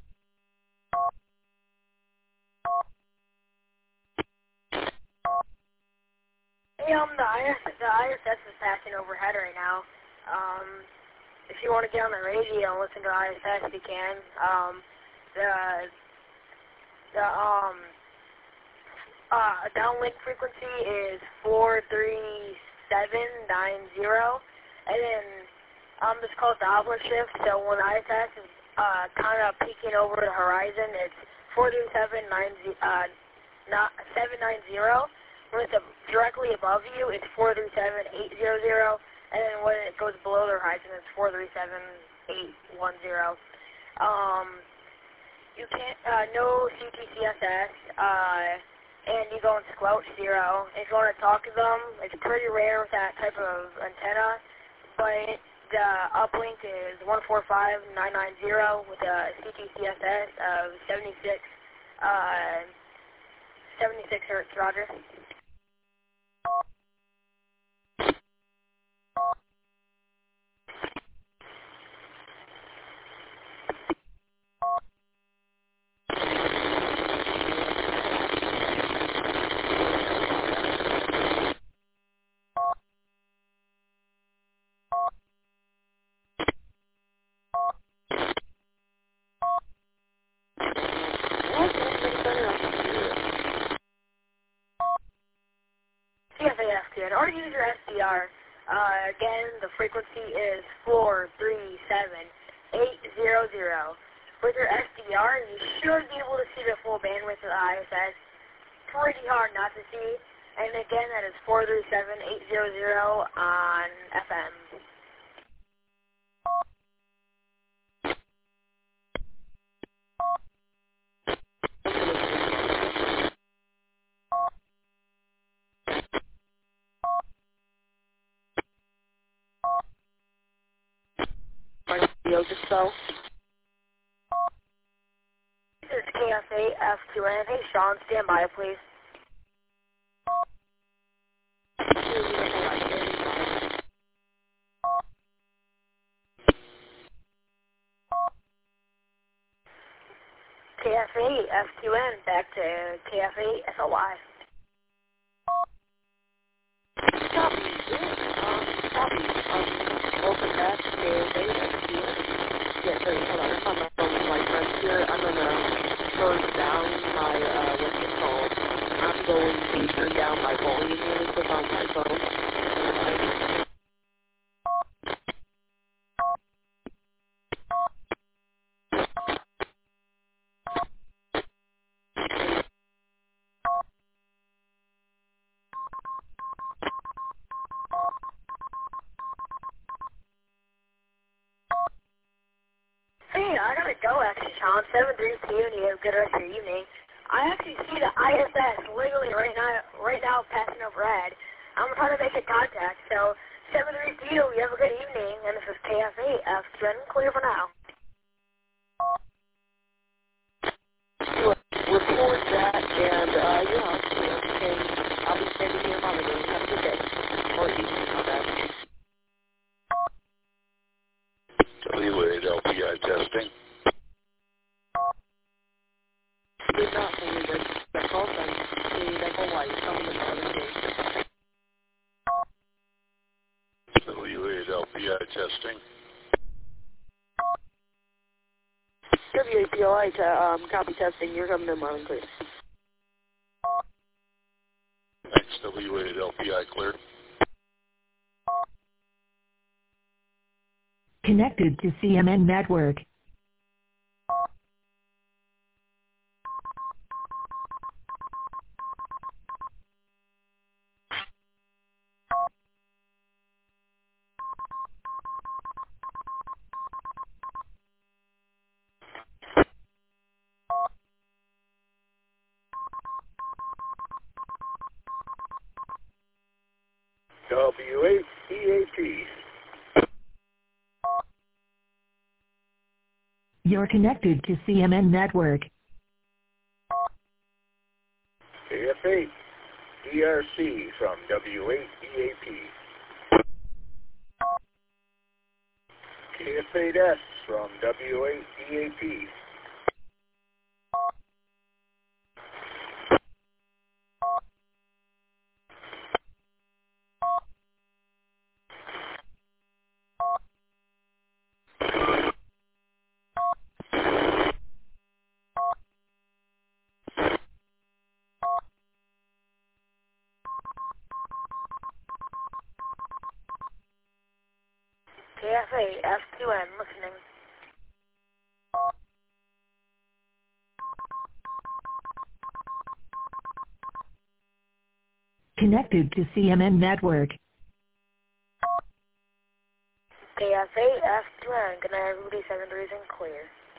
Hey, um, the I S, the I S S is passing overhead right now. Um, if you want to get on the radio and listen to I S S, you can. Um, the, the, um, uh, downlink frequency is four three seven nine zero, and then, um, it's called the Doppler shift, so when I S S is, uh, kind of peeking over the horizon, it's four three seven nine, uh, not seven nine zero. When it's directly above you, it's four three seven eight zero zero, and then when it goes below the horizon, it's four three seven eight one zero. Um, you can't, uh, no C T C S S, uh, and you go in squelch zero. If you want to talk to them, it's pretty rare with that type of antenna, but the uplink is one four five nine nine zero with a C T C S S of seventy-six, uh, seventy-six hertz, Roger. C F A S kid, or use your S D R. Uh, again, the frequency is four three seven eight zero zero. With your S D R, you should be able to see the full bandwidth of the I S S. Pretty hard not to see. And again, that is four three seven eight zero zero on F M. Radio just so. This is K F A F two N. Hey, Sean, stand by, please. K F A F two N, back to K F A F L Y. Copy. Um, copy. Um, open back to K F A F two N. Yeah, sorry, hold on. I'm on my phone with my friends here. I'm going to turn down my, uh, what's it called? I'm going to turn down my volume really quick on my phone. Uh, Hey, I gotta go actually, Sean. seven three two, and you have a good rest of your evening. I actually see the I S S literally right now, right now passing over red. I'm trying to make a contact, so seven three two, you have a good evening, and this is K F A F two N, clear for now. Record that, and, uh, yeah, and I'll be standing here monitoring. Have a good day. Or evening, my bad. W eight L P I testing. Did not believe it. That call sign, see, that call light, coming to the other day. W eight L P I testing. W A P L I, to, um, copy testing, you're coming in loud and clear. Thanks, W eight L P I clear. Connected to C M N Network. W eight E A P. You're connected to C M N Network. K F eight E R C from W eight E A P. K F eight S from W eight E A P. K F A F two N, listening. Connected to C M N Network. K F A F two N, good night, everybody, seven three is in clear.